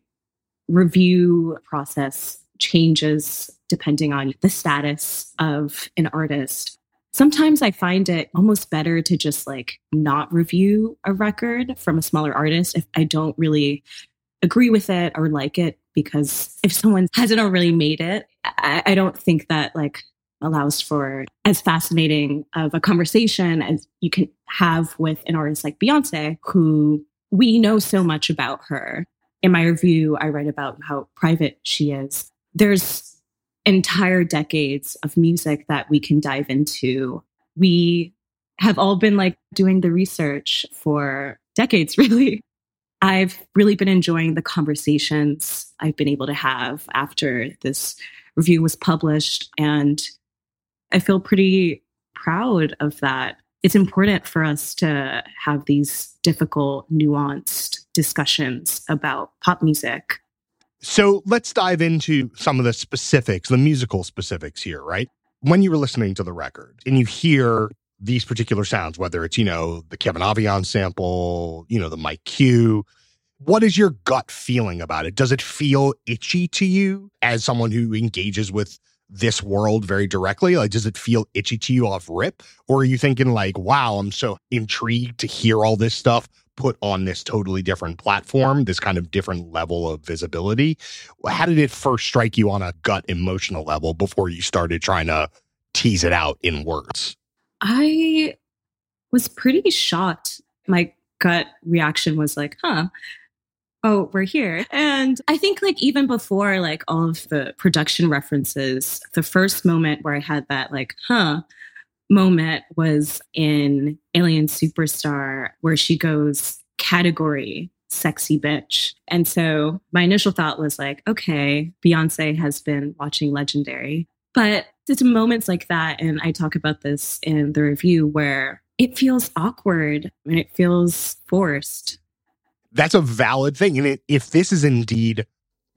review process changes depending on the status of an artist, sometimes I find it almost better to just like not review a record from a smaller artist if I don't really agree with it or like it, because if someone hasn't already made it, I, I don't think that like allows for as fascinating of a conversation as you can have with an artist like Beyonce, who we know so much about her. In my review, I write about how private she is. There's entire decades of music that we can dive into. We have all been like doing the research for decades, really. I've really been enjoying the conversations I've been able to have after this review was published, and I feel pretty proud of that. It's important for us to have these difficult, nuanced discussions about pop music. So let's dive into some of the specifics, the musical specifics here, right? When you were listening to the record and you hear these particular sounds, whether it's, you know, the Kevin Avian sample, you know, the Mike Q, what is your gut feeling about it? Does it feel itchy to you as someone who engages with this world very directly? Like, does it feel itchy to you off rip? Or are you thinking like, wow, I'm so intrigued to hear all this stuff put on this totally different platform, this kind of different level of visibility? How did it first strike you on a gut emotional level before you started trying to tease it out in words? I was pretty shocked. My gut reaction was like, huh, oh, we're here. And I think like even before like all of the production references, the first moment where I had that like, huh, moment was in Alien Superstar, where she goes category sexy bitch. And so my initial thought was like, okay, Beyonce has been watching Legendary. But it's moments like that, and I talk about this in the review, where it feels awkward and it feels forced. That's a valid thing. And it, if this is indeed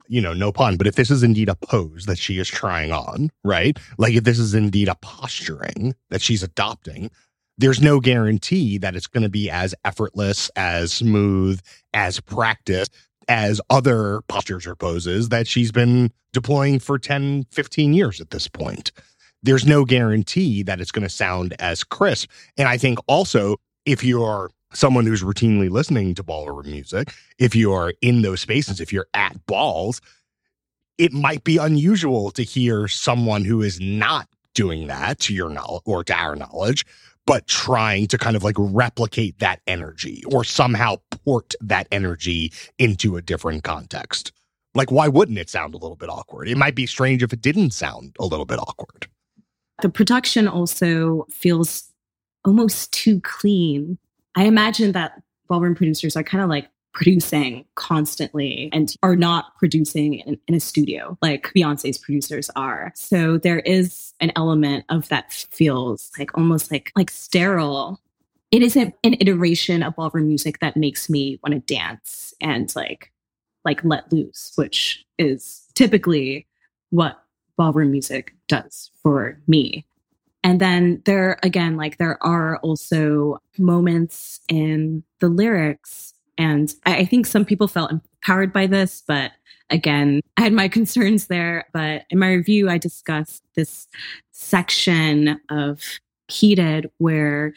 you know, no pun, but if this is indeed a pose that she is trying on, right? Like if this is indeed a posturing that she's adopting, there's no guarantee that it's going to be as effortless, as smooth, as practiced as other postures or poses that she's been deploying for ten, fifteen years at this point. There's no guarantee that it's going to sound as crisp. And I think also, if you're someone who's routinely listening to ballroom music, if you're in those spaces, if you're at balls, it might be unusual to hear someone who is not doing that, to your knowledge or to our knowledge, but trying to kind of like replicate that energy or somehow port that energy into a different context. Like, why wouldn't it sound a little bit awkward? It might be strange if it didn't sound a little bit awkward. The production also feels almost too clean. I imagine that ballroom producers are kind of like producing constantly and are not producing in, in a studio like Beyonce's producers are. So there is an element of that feels like almost like like sterile. It isn't an iteration of ballroom music that makes me want to dance and like like let loose, which is typically what ballroom music does for me. And then there, again, like there are also moments in the lyrics. And I think some people felt empowered by this, but again, I had my concerns there. But in my review, I discussed this section of Heated where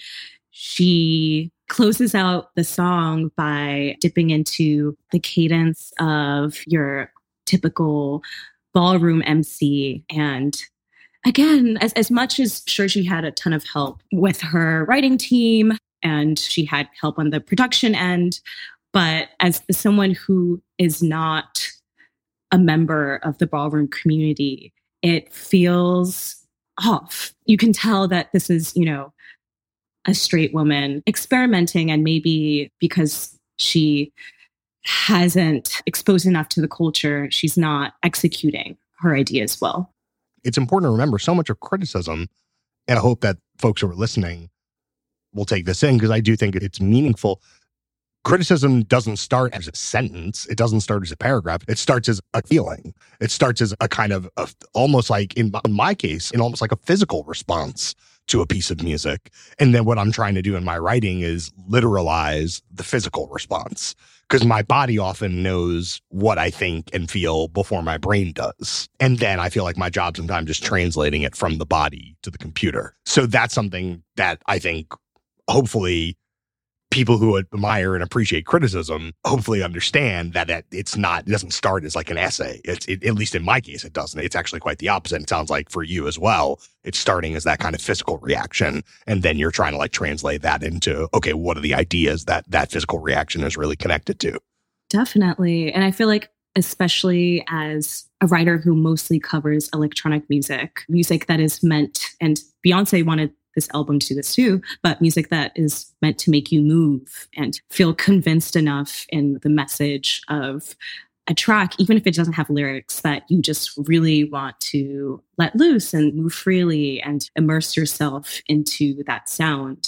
she closes out the song by dipping into the cadence of your typical ballroom M C. And again, as, as much as sure she had a ton of help with her writing team and she had help on the production end, but as someone who is not a member of the ballroom community, it feels off. You can tell that this is, you know, a straight woman experimenting, and maybe because she hasn't exposed enough to the culture, she's not executing her ideas well. It's important to remember so much of criticism, and I hope that folks who are listening will take this in because I do think it's meaningful. Criticism doesn't start as a sentence. It doesn't start as a paragraph. It starts as a feeling. It starts as a kind of a, almost like, in my case, in almost like a physical response to a piece of music. And then what I'm trying to do in my writing is literalize the physical response, because my body often knows what I think and feel before my brain does. And then I feel like my job sometimes just translating it from the body to the computer. So that's something that I think hopefully people who admire and appreciate criticism hopefully understand that it, it's not, it doesn't start as like an essay. It's it, at least in my case, it doesn't. It's actually quite the opposite. It sounds like for you as well, it's starting as that kind of physical reaction. And then you're trying to like translate that into, okay, what are the ideas that that physical reaction is really connected to? Definitely. And I feel like, especially as a writer who mostly covers electronic music, music that is meant, and Beyonce wanted this album to do this too, but music that is meant to make you move and feel convinced enough in the message of a track, even if it doesn't have lyrics, that you just really want to let loose and move freely and immerse yourself into that sound.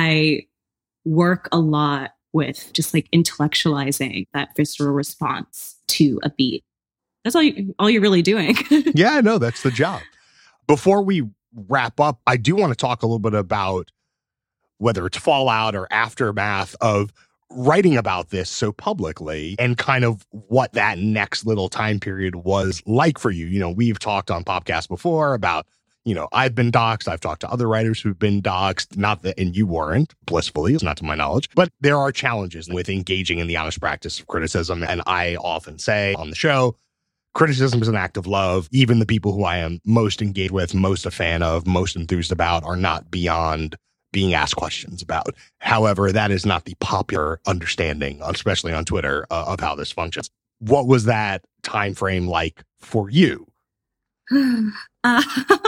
I work a lot with just like intellectualizing that visceral response to a beat. That's all, you, all you're really doing. Yeah, no, that's the job. Before we wrap up, I do want to talk a little bit about whether it's fallout or aftermath of writing about this so publicly and kind of what that next little time period was like for you. You know, we've talked on podcasts before about, you know, I've been doxxed. I've talked to other writers who've been doxxed, not that, and you weren't, blissfully, it's not to my knowledge, but there are challenges with engaging in the honest practice of criticism. And I often say on the show, criticism is an act of love. Even the people who I am most engaged with, most a fan of, most enthused about are not beyond being asked questions about. However, that is not the popular understanding, especially on Twitter, uh, of how this functions. What was that time frame like for you? uh-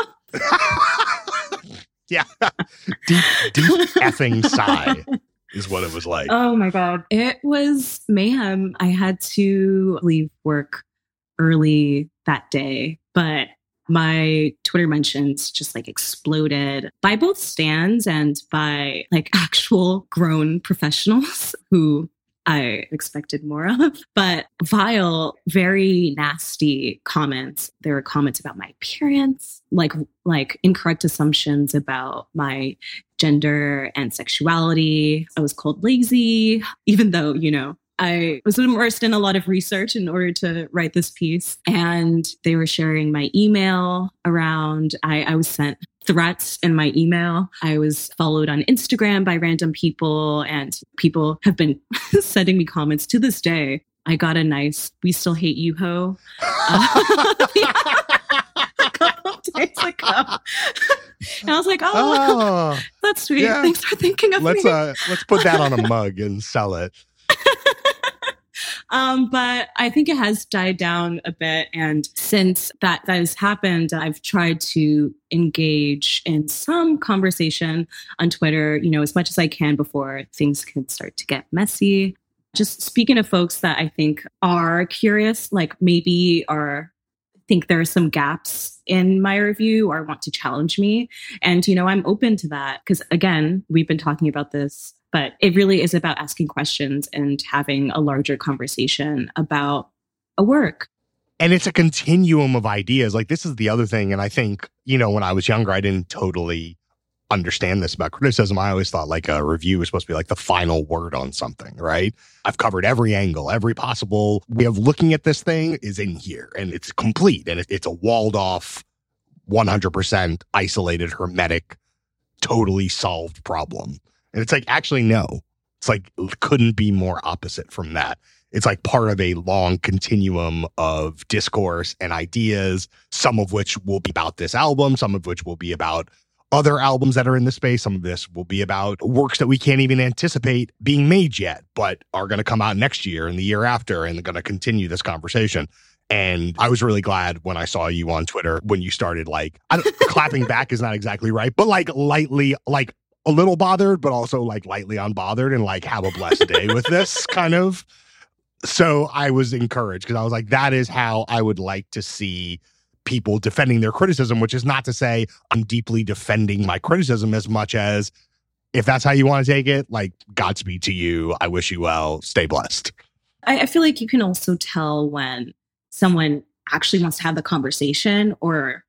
Yeah. Deep, deep effing sigh is what it was like. Oh my God. It was mayhem. I had to leave work early that day, but my Twitter mentions just like exploded by both stans and by like actual grown professionals who I expected more of. But vile, very nasty comments. There were comments about my appearance, like like incorrect assumptions about my gender and sexuality. I was called lazy, even though, you know, I was immersed in a lot of research in order to write this piece. And they were sharing my email around. I, I was sent threats in my email. I was followed on Instagram by random people, and people have been sending me comments to this day. I got a nice "We still hate you, ho" uh, a couple of days ago. And I was like, oh, Oh, that's sweet. yeah. Thanks for thinking of let's me. uh let's put that on a mug and sell it. Um, but I think it has died down a bit. And since that, that has happened, I've tried to engage in some conversation on Twitter, you know, as much as I can before things can start to get messy. Just speaking to folks that I think are curious, like maybe are think there are some gaps in my review or want to challenge me. And, you know, I'm open to that because, again, we've been talking about this, but it really is about asking questions and having a larger conversation about a work. And it's a continuum of ideas. Like, this is the other thing. And I think, you know, when I was younger, I didn't totally understand this about criticism. I always thought like a review was supposed to be like the final word on something, right? I've covered every angle, every possible way of looking at this thing is in here, and it's complete, and it's a walled off, one hundred percent isolated, hermetic, totally solved problem. And it's like, actually, no. It's like, it couldn't be more opposite from that. It's like part of a long continuum of discourse and ideas, some of which will be about this album, some of which will be about other albums that are in the space. Some of this will be about works that we can't even anticipate being made yet, but are going to come out next year and the year after, and going to continue this conversation. And I was really glad when I saw you on Twitter when you started like, I don't, clapping back is not exactly right, but like lightly, like a little bothered, but also like lightly unbothered, and like, have a blessed day with this kind of. So I was encouraged because I was like, that is how I would like to see people defending their criticism, which is not to say I'm deeply defending my criticism as much as, if that's how you want to take it, like, Godspeed to you. I wish you well. Stay blessed. I, I feel like you can also tell when someone actually wants to have the conversation, or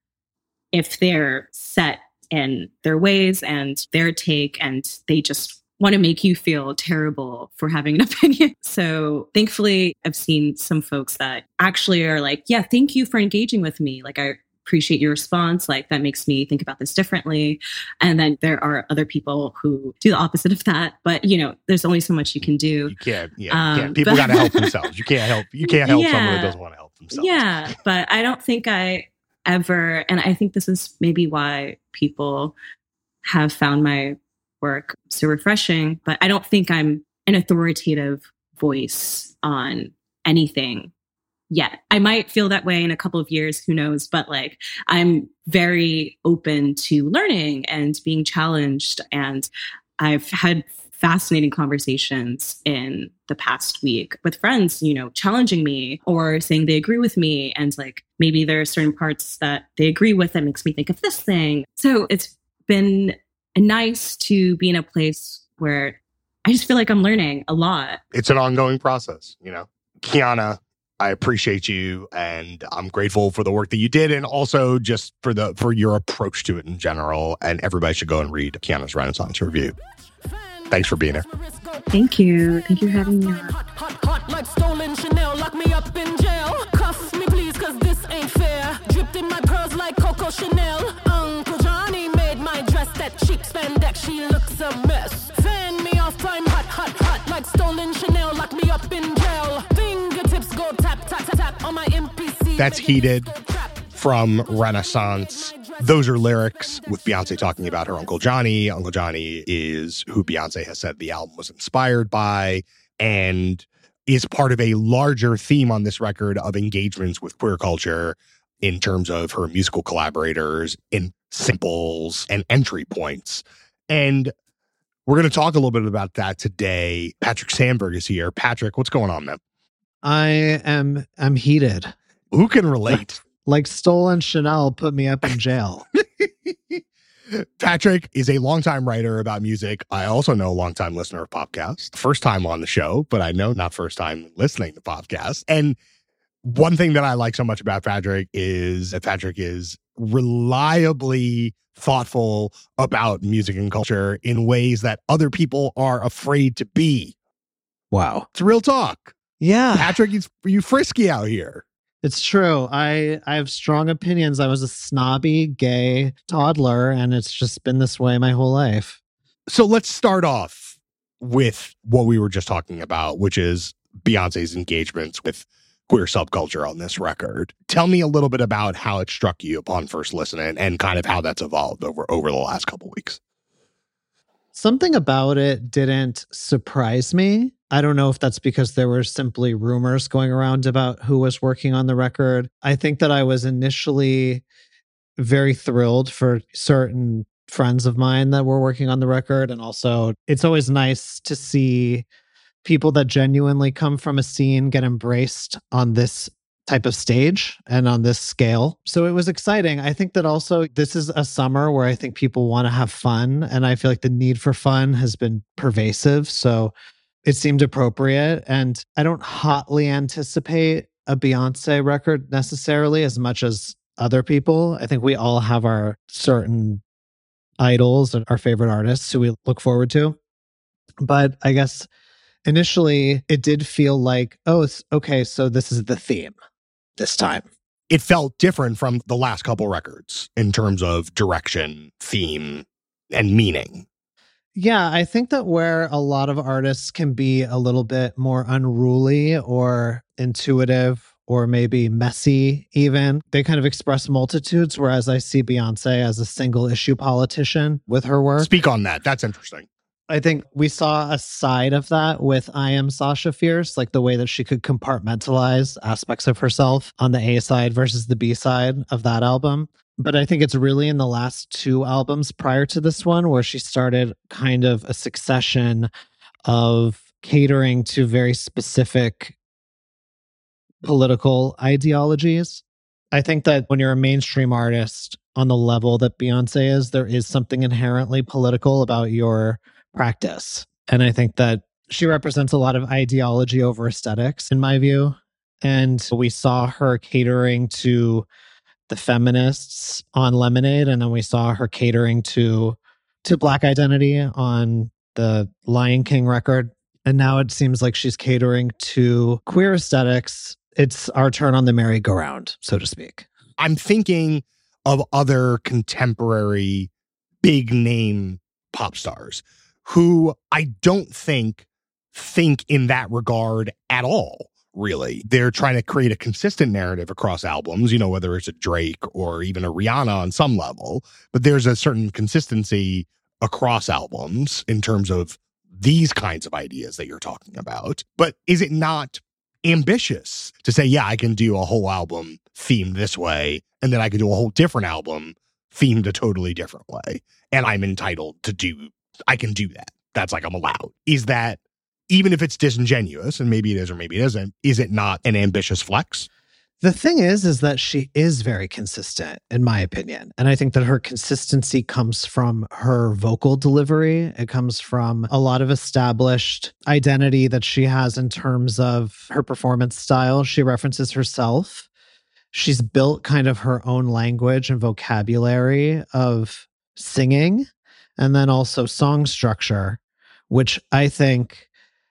if they're set in their ways and their take, and they just want to make you feel terrible for having an opinion. So thankfully, I've seen some folks that actually are like, yeah, thank you for engaging with me. Like, I appreciate your response. Like, that makes me think about this differently. And then there are other people who do the opposite of that. But, you know, there's only so much you can do. You can't, yeah, you Um, can't. People but- got to help themselves. You can't help, you can't help someone Yeah. that doesn't want to help themselves. Yeah, but I don't think I ever, and I think this is maybe why people have found my work so refreshing, but I don't think I'm an authoritative voice on anything yet. I might feel that way in a couple of years, who knows, but like, I'm very open to learning and being challenged. And I've had fascinating conversations in the past week with friends, you know, challenging me or saying they agree with me. And like, maybe there are certain parts that they agree with that makes me think of this thing. So it's been nice to be in a place where I just feel like I'm learning a lot. It's an ongoing process, you know. Kiana, I appreciate you, and I'm grateful for the work that you did, and also just for the for your approach to it in general. And everybody should go and read Kiana's Renaissance Review. Thanks for being here. Thank you. Thank you for having me on. Hot, hot like stolen Chanel. Lock me up in jail. Cuff me, please, cause this ain't fair. Dripped in my pearls like Coco Chanel. Uncle Johnny made my dress that cheap spandex. She looks a mess. Fan me off prime. Hot, hot, hot like stolen Chanel. Lock me up in jail. Fingertips go tap, tap, tap, tap on my M P C. That's Heated from Renaissance. Those are lyrics with Beyonce talking about her Uncle Johnny. Uncle Johnny is who Beyonce has said the album was inspired by, and is part of a larger theme on this record of engagements with queer culture in terms of her musical collaborators in samples and entry points. And we're going to talk a little bit about that today. Patrick Sandberg is here. Patrick, what's going on, man? I am I'm heated. Who can relate? Like stolen Chanel put me up in jail. Patrick is a longtime writer about music. I also know a longtime listener of Popcast. First time on the show, but I know not first time listening to Popcast. And one thing that I like so much about Patrick is that Patrick is reliably thoughtful about music and culture in ways that other people are afraid to be. Wow. It's real talk. Yeah. Patrick, you, you frisky out here. It's true. I, I have strong opinions. I was a snobby, gay toddler, and it's just been this way my whole life. So let's start off with what we were just talking about, which is Beyonce's engagements with queer subculture on this record. Tell me a little bit about how it struck you upon first listening and kind of how that's evolved over, over the last couple weeks. Something about it didn't surprise me. I don't know if that's because there were simply rumors going around about who was working on the record. I think that I was initially very thrilled for certain friends of mine that were working on the record. And also, it's always nice to see people that genuinely come from a scene get embraced on this type of stage and on this scale. So it was exciting. I think that also this is a summer where I think people want to have fun. And I feel like the need for fun has been pervasive. So it seemed appropriate. And I don't hotly anticipate a Beyonce record necessarily as much as other people. I think we all have our certain idols and our favorite artists who we look forward to. But I guess initially it did feel like, oh, it's okay, so this is the theme this time. It felt different from the last couple records in terms of direction, theme, and meaning. Yeah, I think that where a lot of artists can be a little bit more unruly or intuitive or maybe messy even, they kind of express multitudes, whereas I see Beyonce as a single issue politician with her work. Speak on that. That's interesting. I think we saw a side of that with I Am Sasha Fierce, like the way that she could compartmentalize aspects of herself on the A side versus the B side of that album. But I think it's really in the last two albums prior to this one where she started kind of a succession of catering to very specific political ideologies. I think that when you're a mainstream artist on the level that Beyonce is, there is something inherently political about your practice. And I think that she represents a lot of ideology over aesthetics, in my view. And we saw her catering to the feminists on Lemonade, and then we saw her catering to to Black identity on the Lion King record. And now it seems like she's catering to queer aesthetics. It's our turn on the merry-go-round, so to speak. I'm thinking of other contemporary big name pop stars who I don't think think in that regard at all. Really, they're trying to create a consistent narrative across albums, you know, whether it's a Drake or even a Rihanna on some level, but there's a certain consistency across albums in terms of these kinds of ideas that you're talking about. But is it not ambitious to say, yeah, I can do a whole album themed this way, and then I can do a whole different album themed a totally different way, and I'm entitled to do, I can do that. That's like I'm allowed. Is that, even if it's disingenuous, and maybe it is or maybe it isn't, is it not an ambitious flex? The thing is, is that she is very consistent, in my opinion. And I think that her consistency comes from her vocal delivery. It comes from a lot of established identity that she has in terms of her performance style. She references herself. She's built kind of her own language and vocabulary of singing, and then also song structure, which I think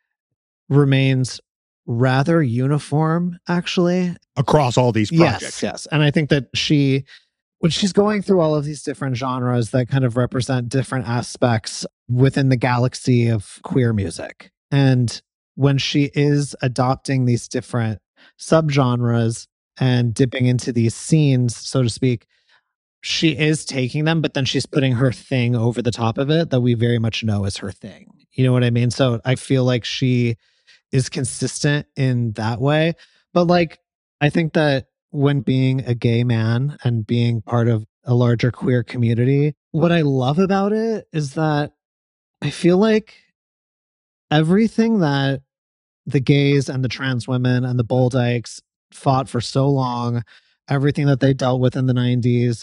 remains rather uniform, actually. Across all these projects. Yes, yes. And I think that she, when she's going through all of these different genres that kind of represent different aspects within the galaxy of queer music. And when she is adopting these different subgenres and dipping into these scenes, so to speak, she is taking them, but then she's putting her thing over the top of it that we very much know is her thing. You know what I mean? So I feel like she is consistent in that way. But like, I think that when being a gay man and being part of a larger queer community, what I love about it is that I feel like everything that the gays and the trans women and the Bold Dykes fought for so long, everything that they dealt with in the nineties,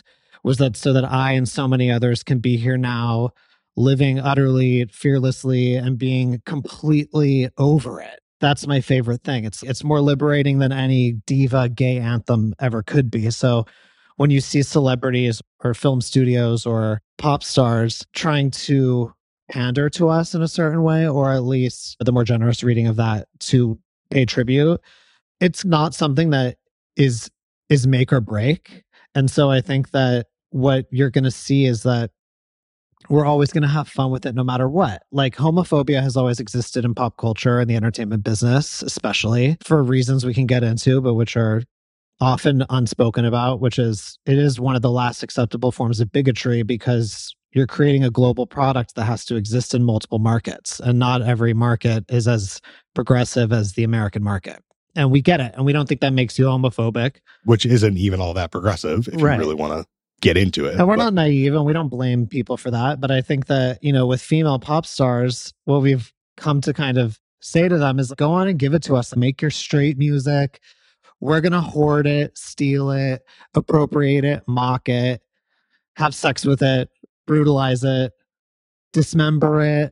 was that so that I and so many others can be here now, living utterly, fearlessly, and being completely over it. That's my favorite thing. It's it's more liberating than any diva gay anthem ever could be. So when you see celebrities or film studios or pop stars trying to pander to us in a certain way, or at least the more generous reading of that, to pay tribute, it's not something that is is make or break. And so I think that what you're going to see is that we're always going to have fun with it no matter what. Like, homophobia has always existed in pop culture and the entertainment business, especially for reasons we can get into, but which are often unspoken about, which is it is one of the last acceptable forms of bigotry, because you're creating a global product that has to exist in multiple markets, and not every market is as progressive as the American market. And we get it. And we don't think that makes you homophobic. Which isn't even all that progressive if Right. you really want to get into it. And we're But not naive, and we don't blame people for that. But I think that, you know, with female pop stars, what we've come to kind of say to them is, go on and give it to us. Make your straight music. We're going to hoard it, steal it, appropriate it, mock it, have sex with it, brutalize it, dismember it,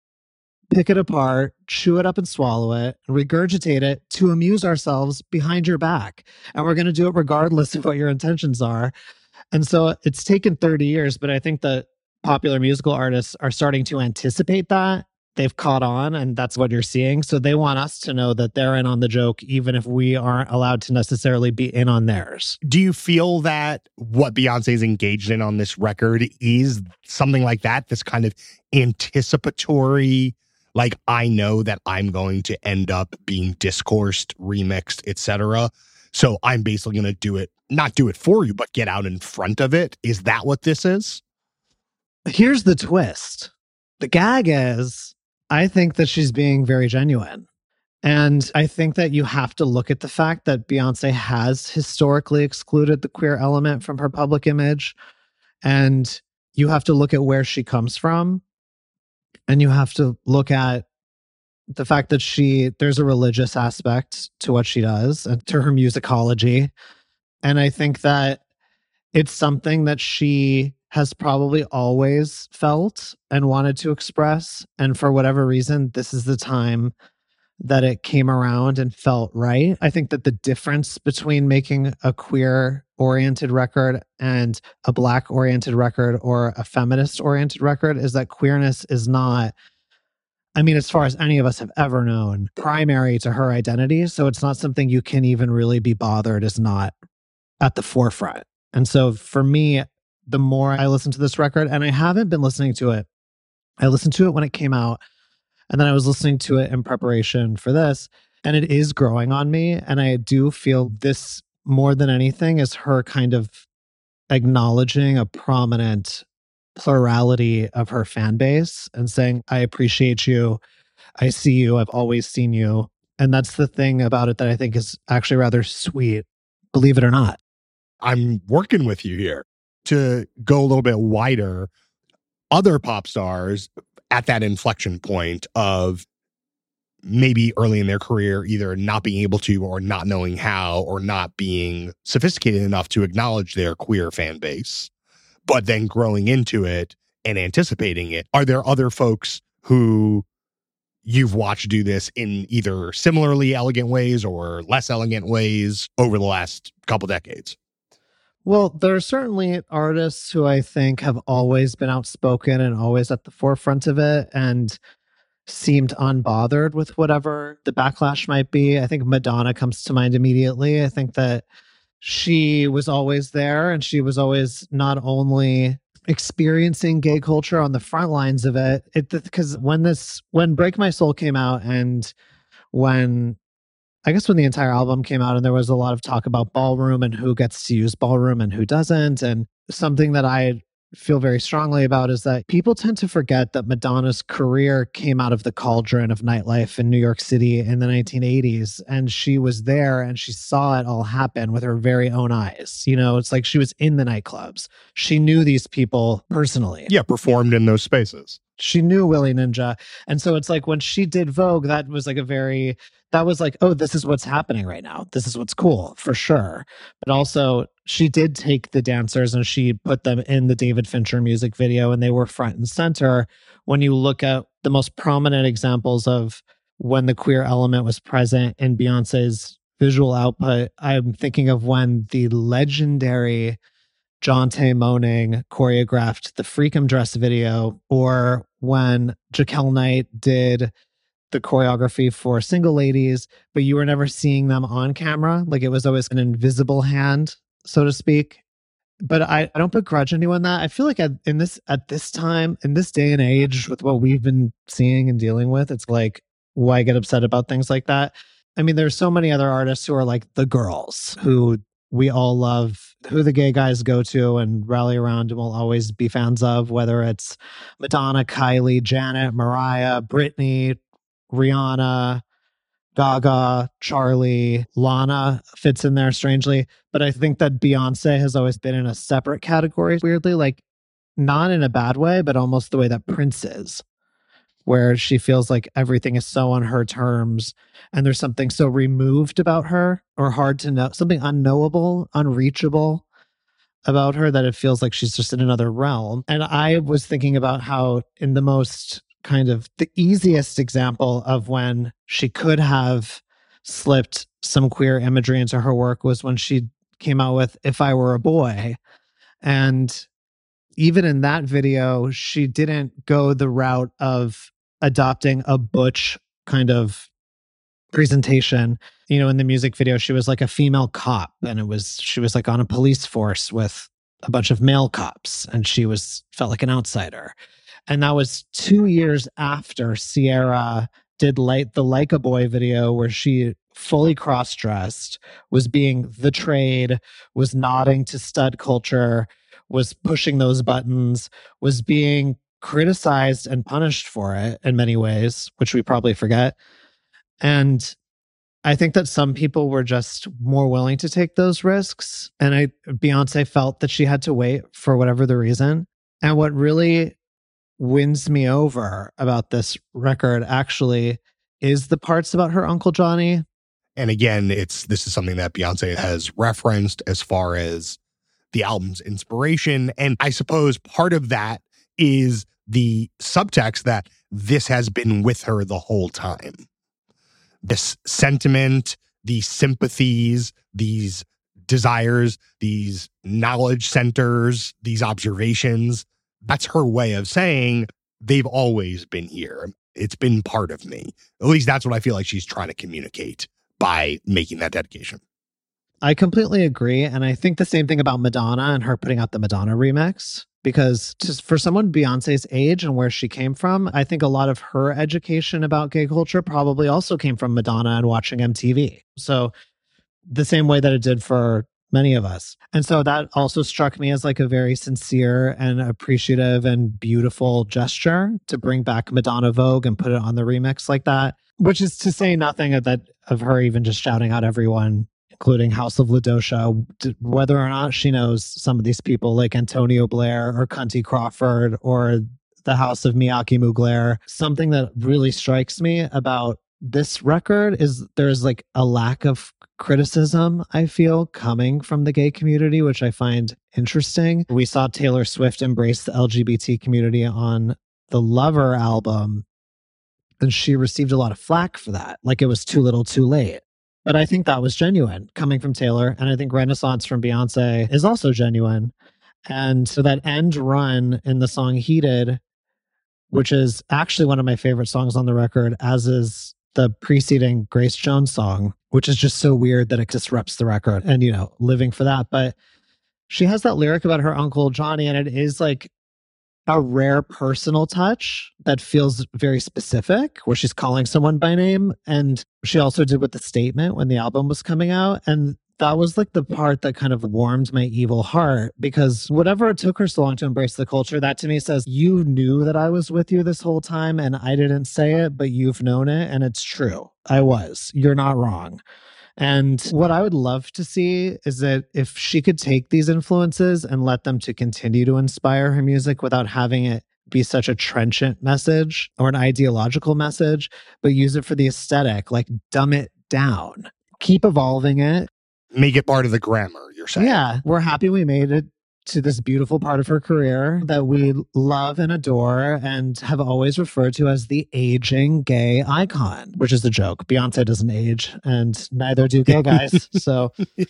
pick it apart, chew it up and swallow it, and regurgitate it to amuse ourselves behind your back. And we're going to do it regardless of what your intentions are. And so it's taken thirty years, but I think that popular musical artists are starting to anticipate that. They've caught on, and that's what you're seeing. So they want us to know that they're in on the joke, even if we aren't allowed to necessarily be in on theirs. do you feel that what Beyonce's engaged in on this record is something like that? This kind of anticipatory, like, I know that I'm going to end up being discoursed, remixed, et cetera. So I'm basically going to do it, not do it for you, but get out in front of it. Is that what this is? Here's the twist. The gag is, I think that she's being very genuine. And I think that you have to look at the fact that Beyonce has historically excluded the queer element from her public image. And you have to look at where she comes from. And you have to look at the fact that she, there's a religious aspect to what she does and to her musicology. And I think that it's something that she has probably always felt and wanted to express. And for whatever reason, this is the time that it came around and felt right. I think that the difference between making a queer-oriented record and a Black-oriented record or a feminist-oriented record is that queerness is not, I mean, as far as any of us have ever known, primary to her identity. So it's not something you can even really be bothered is not at the forefront. And so for me, the more I listen to this record, and I haven't been listening to it, I listened to it when it came out, and then I was listening to it in preparation for this, and it is growing on me. And I do feel this more than anything is her kind of acknowledging a prominent plurality of her fan base and saying, I appreciate you. I see you. I've always seen you. And that's the thing about it that I think is actually rather sweet, believe it or not. I'm working with you here. To go a little bit wider, other pop stars at that inflection point of maybe early in their career, either not being able to or not knowing how or not being sophisticated enough to acknowledge their queer fan base, but then growing into it and anticipating it. Are there other folks who you've watched do this in either similarly elegant ways or less elegant ways over the last couple decades? Well, there are certainly artists who I think have always been outspoken and always at the forefront of it and seemed unbothered with whatever the backlash might be. I think Madonna comes to mind immediately. I think that she was always there, and she was always not only experiencing gay culture on the front lines of it, it because when this when Break My Soul came out, and when I guess when the entire album came out, and there was a lot of talk about ballroom and who gets to use ballroom and who doesn't. And something that I feel very strongly about is that people tend to forget that Madonna's career came out of the cauldron of nightlife in New York City in the nineteen eighties. And she was there and she saw it all happen with her very own eyes. You know, it's like she was in the nightclubs. She knew these people personally. Yeah, performed in those spaces. she knew Willie Ninja. And so it's like when she did Vogue, that was like a very, that was like, oh, this is what's happening right now. This is what's cool for sure. But also she did take the dancers and she put them in the David Fincher music video and they were front and center. When you look at the most prominent examples of when the queer element was present in Beyonce's visual output, I'm thinking of when the legendary Jonte Moaning choreographed the Freakum Dress video, or when Jaquel Knight did the choreography for Single Ladies, but you were never seeing them on camera. Like it was always an invisible hand, so to speak. But I, I don't begrudge anyone that. I feel like at, in this at this time, in this day and age, with what we've been seeing and dealing with, it's like, why get upset about things like that? I mean, there's so many other artists who are like the girls who we all love, who the gay guys go to and rally around and will always be fans of, whether it's Madonna, Kylie, Janet, Mariah, Britney, Rihanna, Gaga, Charlie, Lana fits in there strangely. But I think that Beyonce has always been in a separate category, weirdly, like not in a bad way, but almost the way that Prince is, where she feels like everything is so on her terms and there's something so removed about her or hard to know, something unknowable, unreachable about her that it feels like she's just in another realm. And I was thinking about how in the most kind of the easiest example of when she could have slipped some queer imagery into her work was when she came out with If I Were a Boy. And even in that video, she didn't go the route of adopting a butch kind of presentation. You know, in the music video, she was like a female cop and it was, she was like on a police force with a bunch of male cops and she was, felt like an outsider. And that was two years after Sierra did Light the Like a Boy video where she fully cross-dressed, was being the trade, was nodding to stud culture, was pushing those buttons, was being criticized and punished for it in many ways, which we probably forget. And I think that some people were just more willing to take those risks. And I, Beyonce felt that she had to wait for whatever the reason. And what really wins me over about this record actually is the parts about her Uncle Johnny. And again, it's this is something that Beyonce has referenced as far as the album's inspiration. And I suppose part of that is the subtext that this has been with her the whole time. This sentiment, these sympathies, these desires, these knowledge centers, these observations, that's her way of saying they've always been here. It's been part of me. At least that's what I feel like she's trying to communicate by making that dedication. I completely agree. And I think the same thing about Madonna and her putting out the Madonna remix, because just for someone Beyonce's age and where she came from, I think a lot of her education about gay culture probably also came from Madonna and watching M T V. So the same way that it did for many of us. And so that also struck me as like a very sincere and appreciative and beautiful gesture to bring back Madonna Vogue and put it on the remix like that, which is to say nothing of that of her even just shouting out everyone, including House of LaDosha, whether or not she knows some of these people like Antonio Blair or Cunty Crawford or the House of Miyake Mugler. Something that really strikes me about this record is there's like a lack of criticism, I feel, coming from the gay community, which I find interesting. We saw Taylor Swift embrace the L G B T community on the Lover album, and she received a lot of flack for that, like it was too little too late. But I think that was genuine coming from Taylor. And I think Renaissance from Beyonce is also genuine. And so that end run in the song Heated, which is actually one of my favorite songs on the record, as is the preceding Grace Jones song, which is just so weird that it disrupts the record and, you know, living for that. But she has that lyric about her Uncle Johnny, and it is like a rare personal touch that feels very specific, where she's calling someone by name. And she also did with the Statement when the album was coming out. And that was like the part that kind of warmed my evil heart, because whatever it took her so long to embrace the culture, that to me says, you knew that I was with you this whole time and I didn't say it, but you've known it. And it's true. I was. You're not wrong. And what I would love to see is that if she could take these influences and let them to continue to inspire her music without having it be such a trenchant message or an ideological message, but use it for the aesthetic. Like, dumb it down. Keep evolving it. Make it part of the grammar, you're saying. Yeah, we're happy we made it to this beautiful part of her career that we love and adore and have always referred to as the aging gay icon, which is a joke. Beyonce doesn't age, and neither do gay guys. So...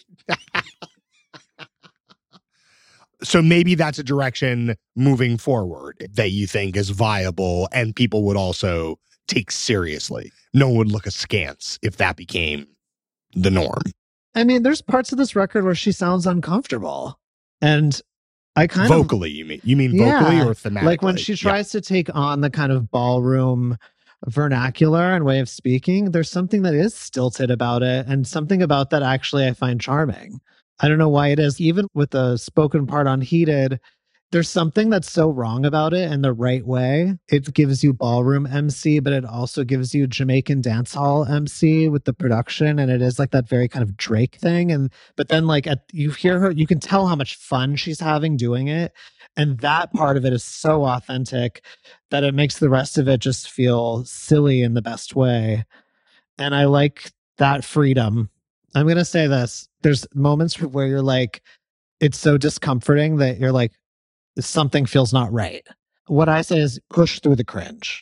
So maybe that's a direction moving forward that you think is viable and people would also take seriously. No one would look askance if that became the norm. I mean, there's parts of this record where she sounds uncomfortable. And I kind vocally, of... Vocally, you mean? You mean vocally yeah, or thematically? Like when she tries yeah. to take on the kind of ballroom vernacular and way of speaking, there's something that is stilted about it and something about that actually I find charming. I don't know why it is. Even with the spoken part on Heated, there's something that's so wrong about it in the right way. It gives you ballroom M C, but it also gives you Jamaican dancehall M C with the production. And it is like that very kind of Drake thing. And but then like at, you hear her, you can tell how much fun she's having doing it. And that part of it is so authentic that it makes the rest of it just feel silly in the best way. And I like that freedom. I'm going to say this. There's moments where you're like, it's so discomforting that you're like, something feels not right. What I say is push through the cringe.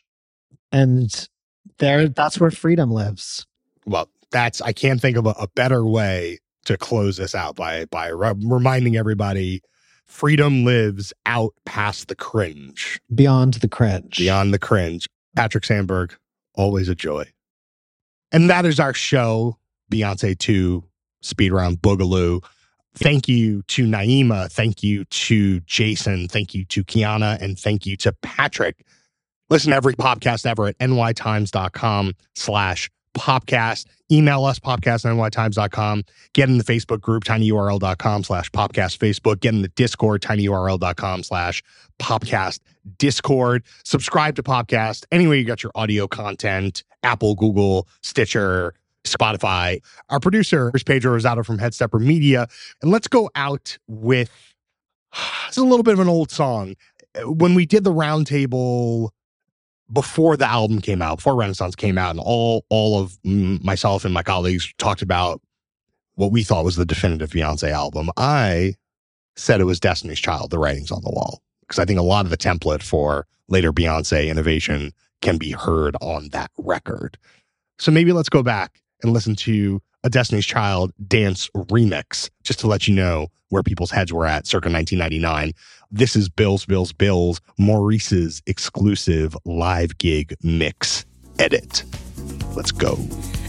And there, that's where freedom lives. Well, that's, I can't think of a, a better way to close this out by, by re- reminding everybody freedom lives out past the cringe. Beyond the cringe. Beyond the cringe. Patrick Sandberg, always a joy. And that is our show. Beyonce two, Speed Round Boogaloo. Thank you to Naima. Thank you to Jason. Thank you to Kiana. And thank you to Patrick. Listen to every podcast ever at nytimes.com slash popcast. Email us, popcast at nytimes dot com. Get in the Facebook group, tinyurl.com slash popcast Facebook. Get in the Discord, tinyurl.com slash popcast Discord. Subscribe to Popcast anywhere you got your audio content. Apple, Google, Stitcher, Spotify. Our producer is Pedro Rosado from Headstepper Media. And let's go out with, it's a little bit of an old song. When we did the roundtable before the album came out, before Renaissance came out, and all, all of myself and my colleagues talked about what we thought was the definitive Beyonce album, I said it was Destiny's Child, The Writing's on the Wall. Because I think a lot of the template for later Beyonce innovation can be heard on that record. So maybe let's go back and listen to a Destiny's Child dance remix, just to let you know where people's heads were at circa nineteen ninety-nine. This is Bills, Bills, Bills, Maurice's exclusive live gig mix edit. Let's go.